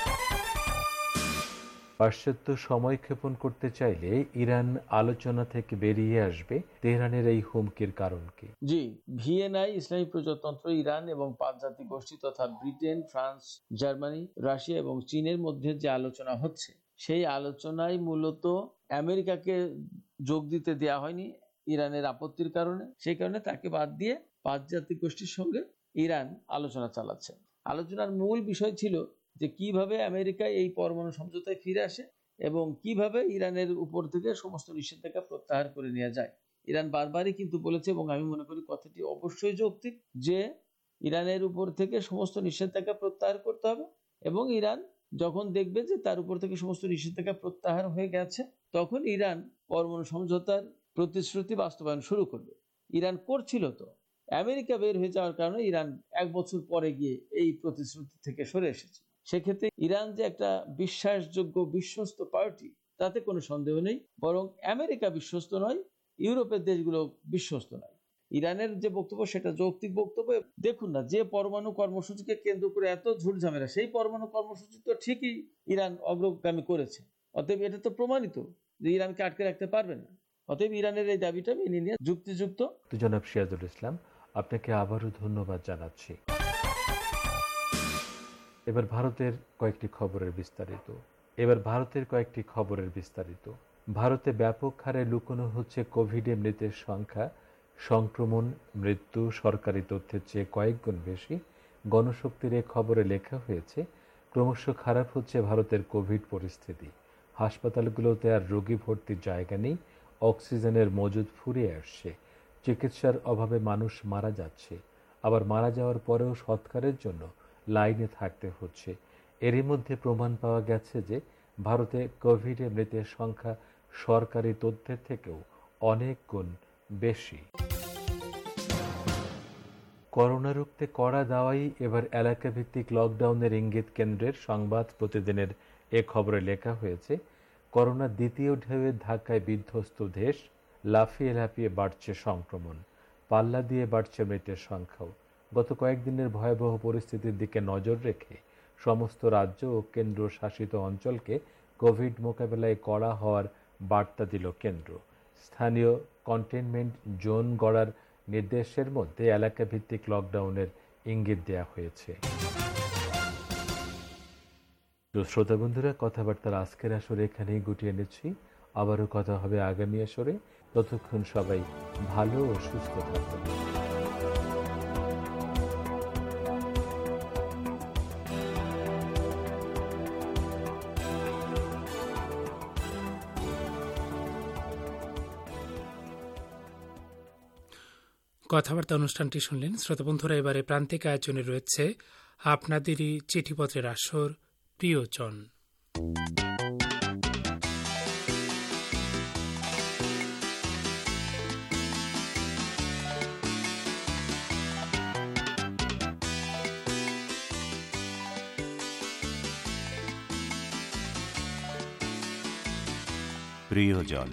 পাশ্চাত্য সময় ক্ষেপণ করতে চাইলে ইরান আলোচনা থেকে বেরিয়ে আসবে, তেহরানের এই হুমকির কারণ কি? জি, ভিয়েনায় ইসলামী প্রজাতন্ত্র, ইরান এবং পাঁচ জাতি গোষ্ঠী তথা ব্রিটেন, ফ্রান্স, জার্মানি, রাশিয়া এবং চীনের মধ্যে যে আলোচনা হচ্ছে, সেই আলোচনায় মূলত আমেরিকাকে যোগ দিতে দেওয়া হয়নি ইরানের আপত্তির কারণে। সেই কারণে তাকে বাদ দিয়ে পাঁচ জাতি গোষ্ঠীর সঙ্গে ইরান আলোচনা চালাচ্ছে। আলোচনার মূল বিষয় ছিল যে কিভাবে আমেরিকা এই পরমাণু সমঝোতায় ফিরে আসে এবং কিভাবে ইরানের উপর থেকে সমস্ত নিষেধাজ্ঞা প্রত্যাহার করে নেওয়া যায়। ইরান বারবারই কিন্তু বলেছে, এবং আমি মনে করি কথাটি অবশ্যই যৌক্তিক, যে ইরানের উপর থেকে সমস্ত নিষেধাজ্ঞা প্রত্যাহার করতে হবে, এবং ইরান যখন দেখবে যে তার উপর থেকে সমস্ত নিষেধাজ্ঞা প্রত্যাহার হয়ে গেছে, তখন ইরান পরমাণু সমঝোতার প্রতিশ্রুতি বাস্তবায়ন শুরু করবে। ইরান করছিল তো, আমেরিকা বের হয়ে যাওয়ার কারণে ইরান এক বছর পরে গিয়ে এই প্রতিশ্রুতি থেকে সরে এসেছে। সেক্ষেত্রে ইরান যে একটা বিশ্বাসযোগ্য বিশ্বস্ত পার্টি, তাতে কোনো সন্দেহ নেই। বরং আমেরিকা বিশ্বস্ত নয়, ইউরোপের দেশগুলো বিশ্বস্ত নয়। ইরানের যে বক্তব্য সেটা যৌক্তিক বক্তব্য। দেখুন না, যে পরমাণু কর্মসূচিকে কেন্দ্র করে এত ঝুটঝামেলা, সেই পরমাণু কর্মসূচি তো ঠিকই ইরান অগ্রগামী করেছে। অতএব এটা তো প্রমাণিত যে ইরানকে আটকে রাখতে পারবে না। অতএব ইরানের এই দাবিটা মেনে নিয়ে যুক্তিযুক্ত। জনাব সিরাজুল ইসলাম, আপনাকে আবারও ধন্যবাদ জানাচ্ছি। এবার ভারতের কয়েকটি খবরের বিস্তারিত এবার ভারতের কয়েকটি খবরের বিস্তারিত ভারতে ব্যাপক হারে লুকোনো হচ্ছে কোভিডে মৃতের সংখ্যা। সংক্রমণ, মৃত্যু সরকারি তথ্যের চেয়ে কয়েক গুণ বেশি। গণশক্তির এ খবরে লেখা হয়েছে, ক্রমশ খারাপ হচ্ছে ভারতের কোভিড পরিস্থিতি। হাসপাতালগুলোতে আর রোগী ভর্তির জায়গা নেই, অক্সিজেনের মজুদ ফুরিয়ে আসছে, চিকিৎসার অভাবে মানুষ মারা যাচ্ছে, আবার মারা যাওয়ার পরেও সৎকারের জন্য লাইনে থাকতে হচ্ছে। এরই মধ্যে প্রমাণ পাওয়া গেছে যে ভারতে কোভিডে মৃতের সংখ্যা সরকারি তথ্যের থেকেও অনেক গুণ বেশি। করোনা রুখতে কড়া দাওয়াই এবার এলাকাভিত্তিক লকডাউনের ইঙ্গিত কেন্দ্রের সংবাদ প্রতিদিনের এ খবরে লেখা হয়েছে, করোনার দ্বিতীয় ঢেউয়ের ধাক্কায় বিধ্বস্ত দেশ, লাফিয়ে লাফিয়ে বাড়ছে সংক্রমণ, পাল্লা দিয়ে বাড়ছে মৃতের সংখ্যাও। গত কয়েকদিনের ভয়াবহ পরিস্থিতির দিকে নজর রেখে সমস্ত রাজ্য ও কেন্দ্র শাসিত অঞ্চলকে কোভিড মোকাবেলায় কড়া হওয়ার বার্তা দিল কেন্দ্র। স্থানীয় কন্টেইনমেন্ট জোন গড়ার নির্দেশের মধ্যে এলাকাভিত্তিক লকডাউনের ইঙ্গিত দেওয়া হয়েছে। তো শ্রোতা বন্ধুরা, কথাবার্তার আজকের আসরে এখানেই গুটিয়ে নিচ্ছি। আবারও কথা হবে আগামী আসরে। ততক্ষণ সবাই ভালো ও সুস্থ থাকবেন। কথাবার্তা অনুষ্ঠানটি শুনলেন শ্রোতা বন্ধুরা। এবারে প্রান্তিক আয়োজনে রয়েছে আপনাদেরই চিঠিপত্রের আসর, প্রিয়জন। প্রিয়জন।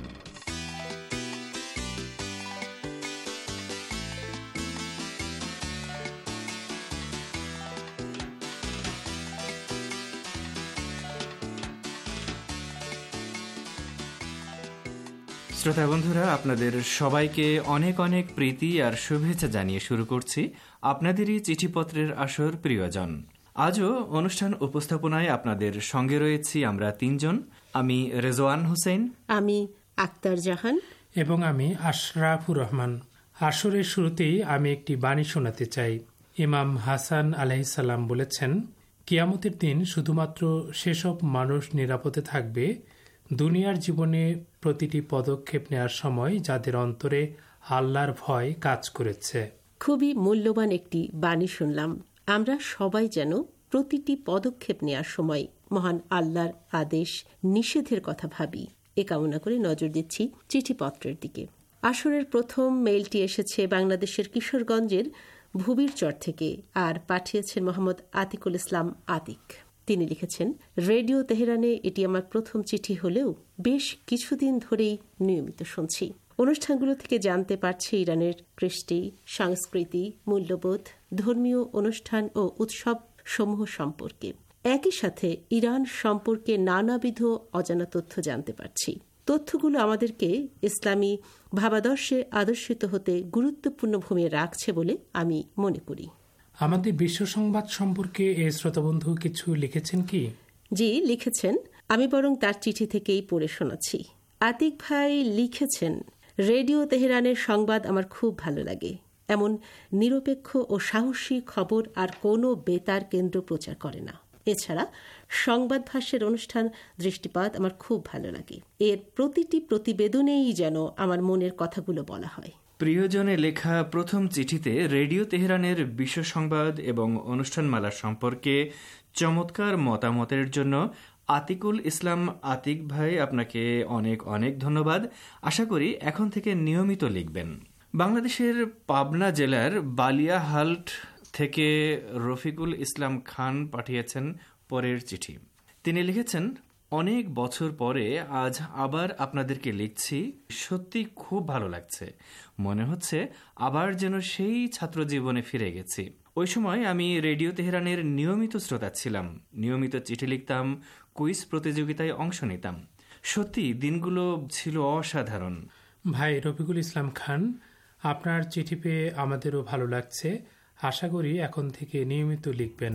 শ্রোতা বন্ধুরা, আপনাদের সবাইকে অনেক অনেক প্রীতি আর শুভেচ্ছা জানিয়ে শুরু করছি আপনাদেরই চিঠিপত্রের আসর, প্রিয়জন। আজও অনুষ্ঠান উপস্থাপনায় আপনাদের সঙ্গে রয়েছি আমরা তিনজন। আমি রেজওয়ান হোসেন, আমি আক্তার জাহান এবং আমি আশরাফুর রহমান। আসরের শুরুতেই আমি একটি বাণী শোনাতে চাই। ইমাম হাসান আলাইহিসসালাম বলেছেন, কিয়ামতের দিন শুধুমাত্র সেসব মানুষ নিরাপদে থাকবে দুনিয়ার জীবনে প্রতিটি পদক্ষেপ নেওয়ার সময় যাদের অন্তরে আল্লাহর ভয় কাজ করেছে। খুবই মূল্যবান একটি বাণী শুনলাম। আমরা সবাই যেন প্রতিটি পদক্ষেপ নেওয়ার সময় মহান আল্লাহর আদেশ নিষেধের কথা ভাবি, এ কামনা করে নজর দিচ্ছি চিঠিপত্রের দিকে। আসরের প্রথম মেইলটি এসেছে বাংলাদেশের কিশোরগঞ্জের ভুবিরচর থেকে, আর পাঠিয়েছেন মোহাম্মদ আতিকুল ইসলাম আতিক। তিনি লিখেছেন, রেডিও তেহরানে এটি আমার প্রথম চিঠি হলেও বেশ কিছুদিন ধরেই নিয়মিত শুনছি। অনুষ্ঠানগুলো থেকে জানতে পারছি ইরানের কৃষ্টি, সংস্কৃতি, মূল্যবোধ, ধর্মীয় অনুষ্ঠান ও উৎসব সমূহ সম্পর্কে। একই সাথে ইরান সম্পর্কে নানাবিধ অজানা তথ্য জানতে পারছি। তথ্যগুলো আমাদেরকে ইসলামী ভাবাদর্শে আদর্শিত হতে গুরুত্বপূর্ণ ভূমিকা রাখছে বলে আমি মনে করি। আমাদের বিশ্ব সংবাদ সম্পর্কে এ শ্রোতাবন্ধু কিছু লিখেছেন কি? জি, লিখেছেন। আমি বরং তার চিঠি থেকেই পড়ে শোনাচ্ছি। আতিক ভাই লিখেছেন, রেডিও তেহরানের সংবাদ আমার খুব ভালো লাগে। এমন নিরপেক্ষ ও সাহসী খবর আর কোনো বেতার কেন্দ্র প্রচার করে না। এছাড়া সংবাদ ভাষ্যের অনুষ্ঠান দৃষ্টিপাত আমার খুব ভালো লাগে। এর প্রতিটি প্রতিবেদনেই যেন আমার মনের কথাগুলো বলা হয়। প্রিয়জনে লেখা প্রথম চিঠিতে রেডিও তেহরানের বিশ্ব সংবাদ এবং অনুষ্ঠানমালা সম্পর্কে চমৎকার মতামতের জন্য আতিকুল ইসলাম আতিক ভাই, আপনাকে অনেক অনেক ধন্যবাদ। আশা করি এখন থেকে নিয়মিত লিখবেন। বাংলাদেশের পাবনা জেলার বালিয়াহাল্ট থেকে রফিকুল ইসলাম খান পাঠিয়েছেন পরের চিঠি। তিনি লিখেছেন, অনেক বছর পরে আজ আবার আপনাদেরকে লিখছি। সত্যি খুব ভালো লাগছে। মনে হচ্ছে আবার যেন সেই ছাত্র জীবনে ফিরে গেছি। ওই সময় আমি রেডিও তেহরানের নিয়মিত শ্রোতা ছিলাম। নিয়মিত চিঠি লিখতাম, কুইজ প্রতিযোগিতায় অংশ নিতাম। সত্যি দিনগুলো ছিল অসাধারণ। ভাই রফিকুল ইসলাম খান, আপনার চিঠি পেয়ে আমাদেরও ভালো লাগছে। আশা করি এখন থেকে নিয়মিত লিখবেন।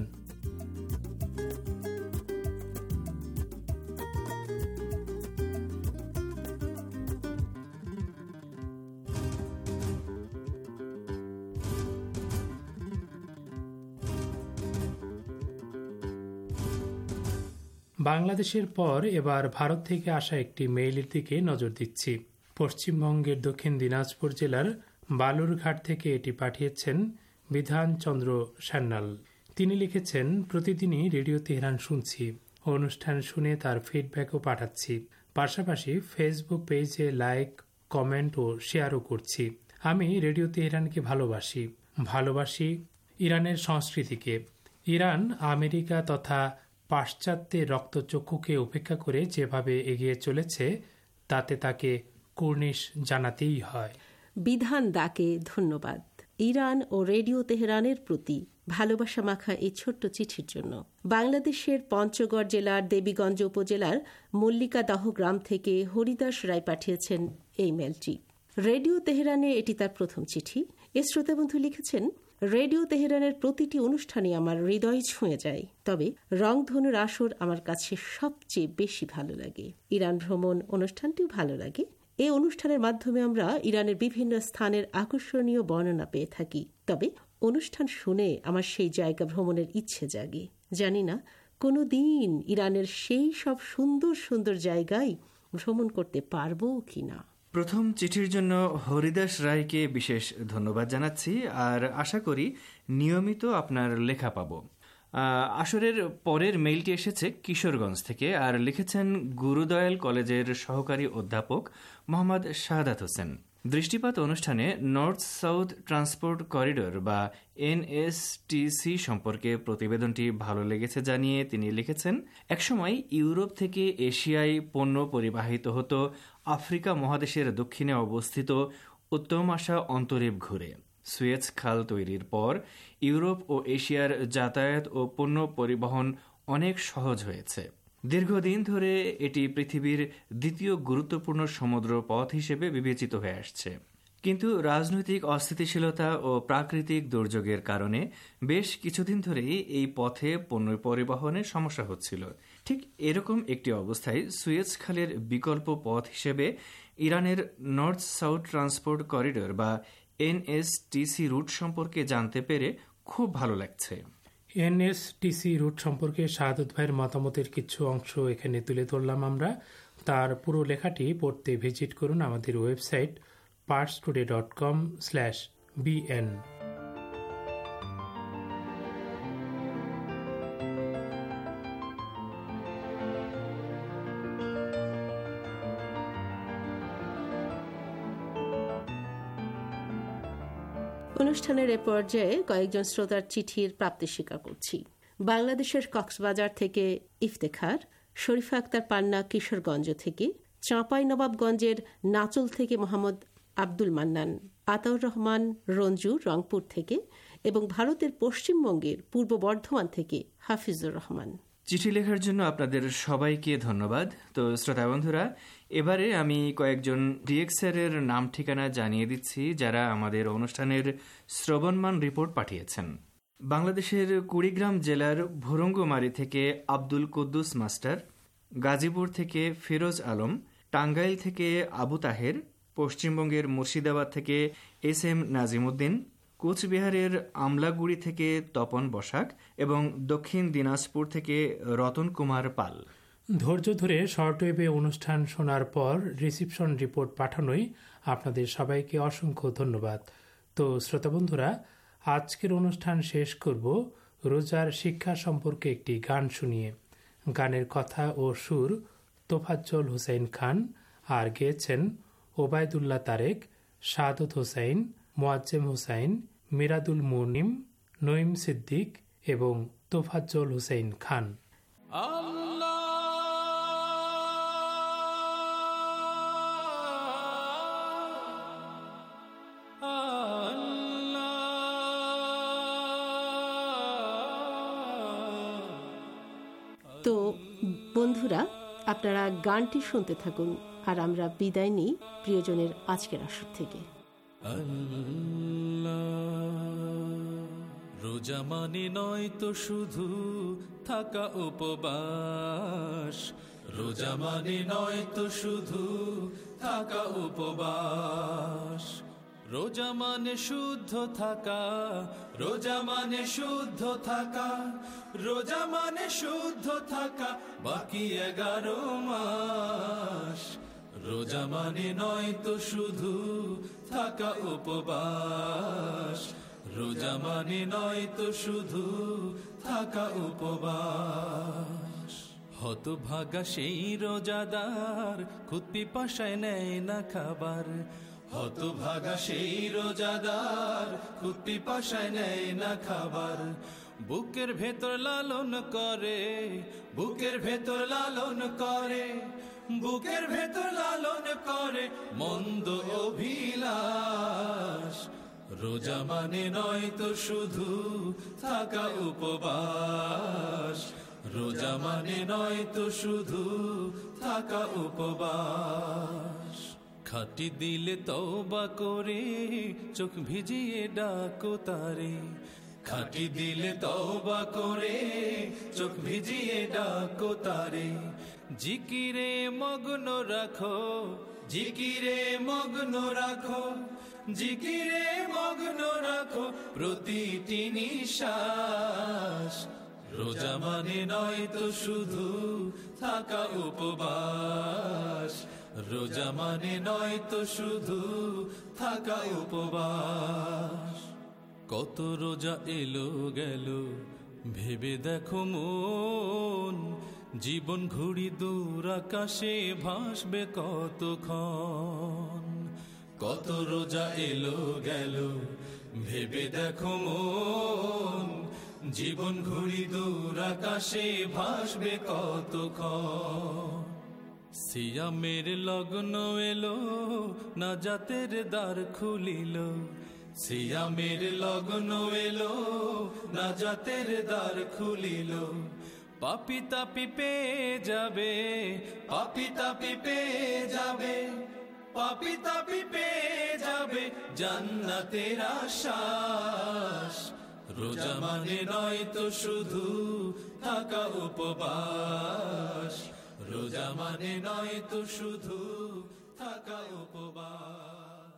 বাংলাদেশের পর এবার ভারত থেকে আসা একটি মেইলের দিকে নজর দিচ্ছি। পশ্চিমবঙ্গের দক্ষিণ দিনাজপুর জেলার বালুরঘাট থেকে এটি পাঠিয়েছেন বিধানচন্দ্র সান্যাল। তিনি লিখেছেন, প্রতিদিনই রেডিও তেহরান শুনছি, অনুষ্ঠান শুনে তার ফিডব্যাকও পাঠাচ্ছি, পাশাপাশি ফেসবুক পেজে লাইক, কমেন্ট ও শেয়ারও করছি। আমি রেডিও তেহরানকে ভালোবাসি, ভালোবাসি ইরানের সংস্কৃতিকে। ইরান আমেরিকা তথা পাশ্চাত্যের রক্তচক্ষুকে উপেক্ষা করে যেভাবে এগিয়ে চলেছে তাতে তাকে কুর্নিশ জানাতেই হয়। বিধান দাকে ধন্যবাদ ইরান ও রেডিও তেহরানের প্রতি ভালোবাসা মাখা এই ছোট্ট চিঠির জন্য। বাংলাদেশের পঞ্চগড় জেলার দেবীগঞ্জ উপজেলার মল্লিকাদহ গ্রাম থেকে হরিদাস রায় পাঠিয়েছেন এই মেলটি। রেডিও তেহরানে এটি তার প্রথম চিঠি। এ শ্রোতাবন্ধু লিখেছেন, রেডিও তেহরানের প্রতিটি অনুষ্ঠানে আমার হৃদয় ছুঁয়ে যায়, তবে রংধনুর আসর আমার কাছে সবচেয়ে বেশি ভালো লাগে। ইরান ভ্রমণ অনুষ্ঠানটিও ভালো লাগে। এই অনুষ্ঠানের মাধ্যমে আমরা ইরানের বিভিন্ন স্থানের আকর্ষণীয় বর্ণনা পেয়ে থাকি, তবে অনুষ্ঠান শুনে আমার সেই জায়গা ভ্রমণের ইচ্ছে জাগে। জানি না কোনো দিন ইরানের সেই সব সুন্দর সুন্দর জায়গায় ভ্রমণ করতে পারবো কিনা। প্রথম চিঠির জন্য হরিদাস রায়কে বিশেষ ধন্যবাদ জানাচ্ছি, আর আশা করি নিয়মিত আপনার লেখা পাবো। আসরের পরের মেইলটি এসেছে কিশোরগঞ্জ থেকে, আর লিখেছেন গুরুদয়াল কলেজের সহকারী অধ্যাপক মোহাম্মদ শাহাদাত হোসেন। দৃষ্টিপাত অনুষ্ঠানে নর্থ সাউথ ট্রান্সপোর্ট করিডোর বা এনএসটিসি সম্পর্কে প্রতিবেদনটি ভালো লেগেছে জানিয়ে তিনি লিখেছেন, একসময় ইউরোপ থেকে এশিয়ায় পণ্য পরিবাহিত হতো আফ্রিকা মহাদেশের দক্ষিণে অবস্থিত উত্তম আশা অন্তরীপ ঘুরে। সুয়েজ খাল তৈরির পর ইউরোপ ও এশিয়ার যাতায়াত ও পণ্য পরিবহন অনেক সহজ হয়েছে। দীর্ঘদিন ধরে এটি পৃথিবীর দ্বিতীয় গুরুত্বপূর্ণ সমুদ্র পথ হিসেবে বিবেচিত হয়ে আসছে, কিন্তু রাজনৈতিক অস্থিতিশীলতা ও প্রাকৃতিক দুর্যোগের কারণে বেশ কিছুদিন ধরেই এই পথে পণ্য পরিবহনে সমস্যা হচ্ছিল। ঠিক এরকম একটি অবস্থায় সুয়েজ খালের বিকল্প পথ হিসেবে ইরানের নর্থ সাউথ ট্রান্সপোর্ট করিডোর বা এনএসটিসি রুট সম্পর্কে জানতে পেরে খুব ভালো লাগছে। এনএসটিসি রুট সম্পর্কে শাহাদত ভাইয়ের মতামতের কিছু অংশ এখানে তুলে ধরলাম আমরা। তার পুরো লেখাটি পড়তে ভিজিট করুন আমাদের website Pars today dot com slash BN. অনুষ্ঠানের এ পর্যায়ে কয়েকজন শ্রোতার চিঠির প্রাপ্তি স্বীকার করছি। বাংলাদেশের কক্সবাজার থেকে ইফতেখার, শরীফা আক্তার পান্না কিশোরগঞ্জ থেকে, চাঁপাই নবাবগঞ্জের নাচল থেকে মোহাম্মদ আব্দুল মান্নান, আতাউর রহমান রঞ্জু রংপুর থেকে এবং ভারতের পশ্চিমবঙ্গের পূর্ব বর্ধমান থেকে হাফিজুর রহমান। চিঠি লেখার জন্য আপনাদের সবাইকে ধন্যবাদ। তো শ্রোতা বন্ধুরা, এবারে আমি কয়েকজন ডিএক্সারের নাম ঠিকানা জানিয়ে দিচ্ছি যারা আমাদের অনুষ্ঠানের শ্রবণমান রিপোর্ট পাঠিয়েছেন। বাংলাদেশের কুড়িগ্রাম জেলার ভুরঙ্গমারি থেকে আব্দুল কুদ্দুস মাস্টার, গাজীপুর থেকে ফিরোজ আলম, টাঙ্গাইল থেকে আবু তাহের, পশ্চিমবঙ্গের মুর্শিদাবাদ থেকে এস এম নাজিমুদ্দিন, কোচবিহারের আমলাগুড়ি থেকে তপন বসাক এবং দক্ষিণ দিনাজপুর থেকে রতন কুমার পাল। ধৈর্য ধরে শর্টওয়েভে অনুষ্ঠান শোনার পর রিসিপশন রিপোর্ট পাঠানোই আপনাদের সবাইকে অসংখ্য ধন্যবাদ। তো শ্রোতা বন্ধুরা, আজকের অনুষ্ঠান শেষ করব রোজার শিক্ষা সম্পর্কে একটি গান শুনিয়ে। গানের কথা ও সুর তোফাজ্জল হুসাইন খান, আর গেয়েছেন ওবায়দুল্লাহ তারেক, শাহাদত হোসাইন, মোয়াজ্জেম হুসাইন, মিরাদুল মুনিম, নঈম সিদ্দিক এবং তোফাজ্জল হুসাইন খান। তো বন্ধুরা, আপনারা গানটি শুনতে থাকুন আর আমরা বিদায় নিই প্রিয়জনের আজকের আসর থেকে। রোজা মানে নয় তো শুধু থাকা উপবাস, রোজা মানে নয় তো শুধু থাকা উপবাস, রোজা মানে শুদ্ধ থাকা, রোজা মানে শুদ্ধ থাকা, রোজা মানে শুদ্ধ থাকা বাকি এগারো মাস। রোজা মানে নয় তো শুধু থাকা উপবাস, রোজা মানে নয় তো শুধু থাকা উপবাস। হতভাগা সেই রোজাদার খুদ পিপাসায় নেয় না খাবার, হতভাগা সেই রোজাদার খুদ পিপাসায় নেয় না খাবার। বুকের ভেতর লালন করে, বুকের ভেতর লালন করে, বুকের ভেতর লালন করে মন্দ অভিলাষ। রোজা মানে নয় তো শুধু থাকা উপবাস, রোজা মানে নয় তো শুধু থাকা উপবাস। খাটি দিলে তওবা করে চোখ ভিজিয়ে ডাকো তারে, খাটি দিলে তওবা করে চোখ ভিজিয়ে ডাকো তারে। জিকিরে মগ্ন রাখো, জিকিরে মগ্ন রাখো, জিকিরে মগ্ন রাখো প্রতিটি নিঃশ্বাস। রোজা মানে নয় তো শুধু থাকা উপবাস, রোজা মানে নয় তো শুধু থাকা উপবাস। কত রোজা এলো গেল ভেবে দেখো মন, জীবন ঘুড়ি দূর আকাশে ভাসবে কতক্ষণ। কত রোজা এলো গেল ভেবে দেখো মন, জীবন ঘুড়ি দূর আকাশে ভাসবে কতক্ষণ। সিয়ামের লগ্ন এলো নাজাতের দ্বার খুলিল, সিয়ামের লগ্ন এলো নাজাতের দ্বার খুলিল। পাপি তাপি পেয়ে যাবে, পাপি তাপি পেয়ে যাবে, পাপি তাপি পেয়ে যাবে জান্নাতের আশ্বাস। রোজা মানে নয় তো শুধু থাকা উপবাস, রোজা মানে নয় তো শুধু থাকা উপবাস।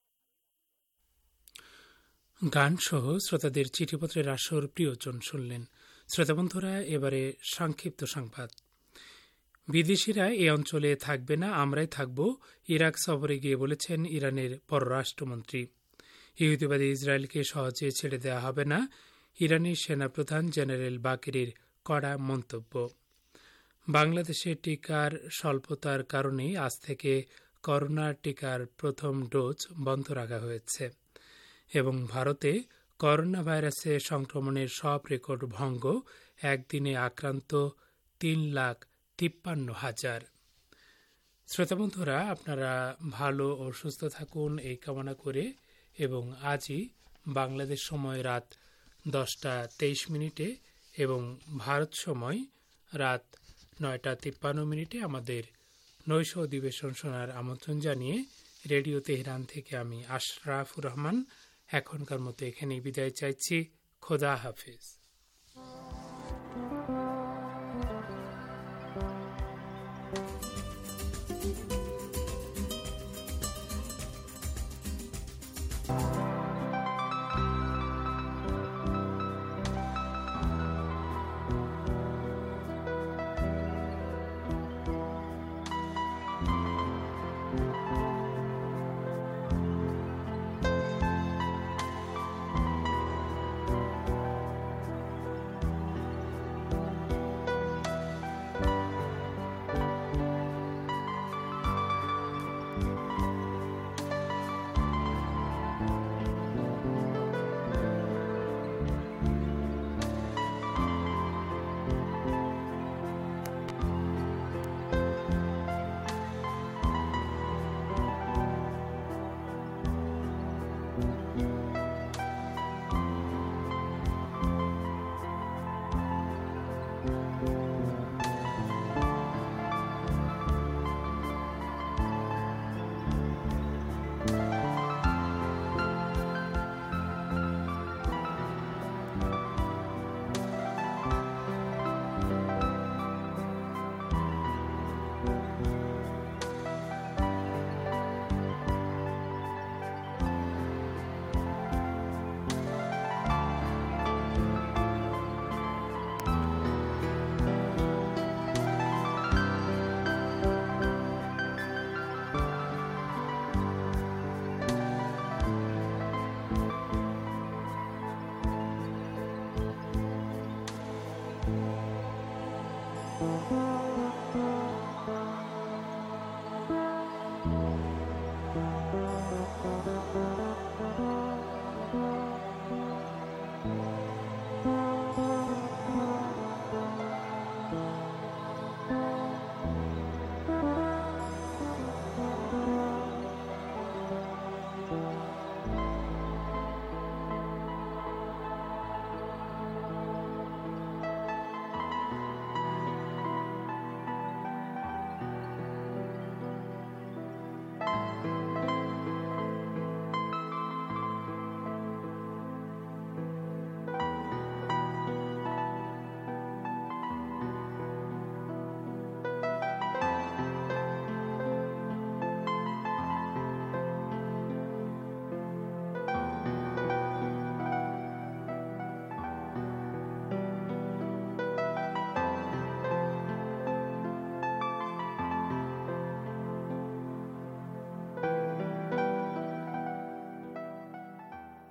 গান সহ শ্রোতাদের চিঠিপত্রের আসর প্রিয়জন শুনলেন। শ্রোতাবন্ধুরা, এবারে সংক্ষিপ্ত সংবাদ। বিদেশিরা এ অঞ্চলে থাকবে না, আমরাই থাকব, ইরাক সফরে গিয়ে বলেছেন ইরানের পররাষ্ট্রমন্ত্রী। ইহুদিবাদী ইসরায়েলকে সহজে ছেড়ে দেওয়া হবে না, ইরানের সেনাপ্রধান জেনারেল বাকেরের কড়া মন্তব্য। বাংলাদেশে টিকার স্বল্পতার কারণেই আজ থেকে করোনা টিকার প্রথম ডোজ বন্ধ রাখা হয়েছে এবং ভারতে করোনা ভাইরাসে সংক্রমণের সব রেকর্ড ভঙ্গ, একদিনে আক্রান্ত তিন লাখ তিপ্পান্ন হাজার। শ্রোতাবন্ধুরা, আপনারা ভালো ও সুস্থ থাকুন এই কামনা করে এবং আজই বাংলাদেশ সময় রাত দশটা তেইশ মিনিটে এবং ভারত সময় রাত নয়টা তিপ্পান্ন মিনিটে আমাদের নৈশ অধিবেশন শোনার আমন্ত্রণ জানিয়ে রেডিও তেহরান থেকে আমি আশরাফুর রহমান এখনকার মতো এখানেই বিদায় চাইছি। খোদা হাফেজ।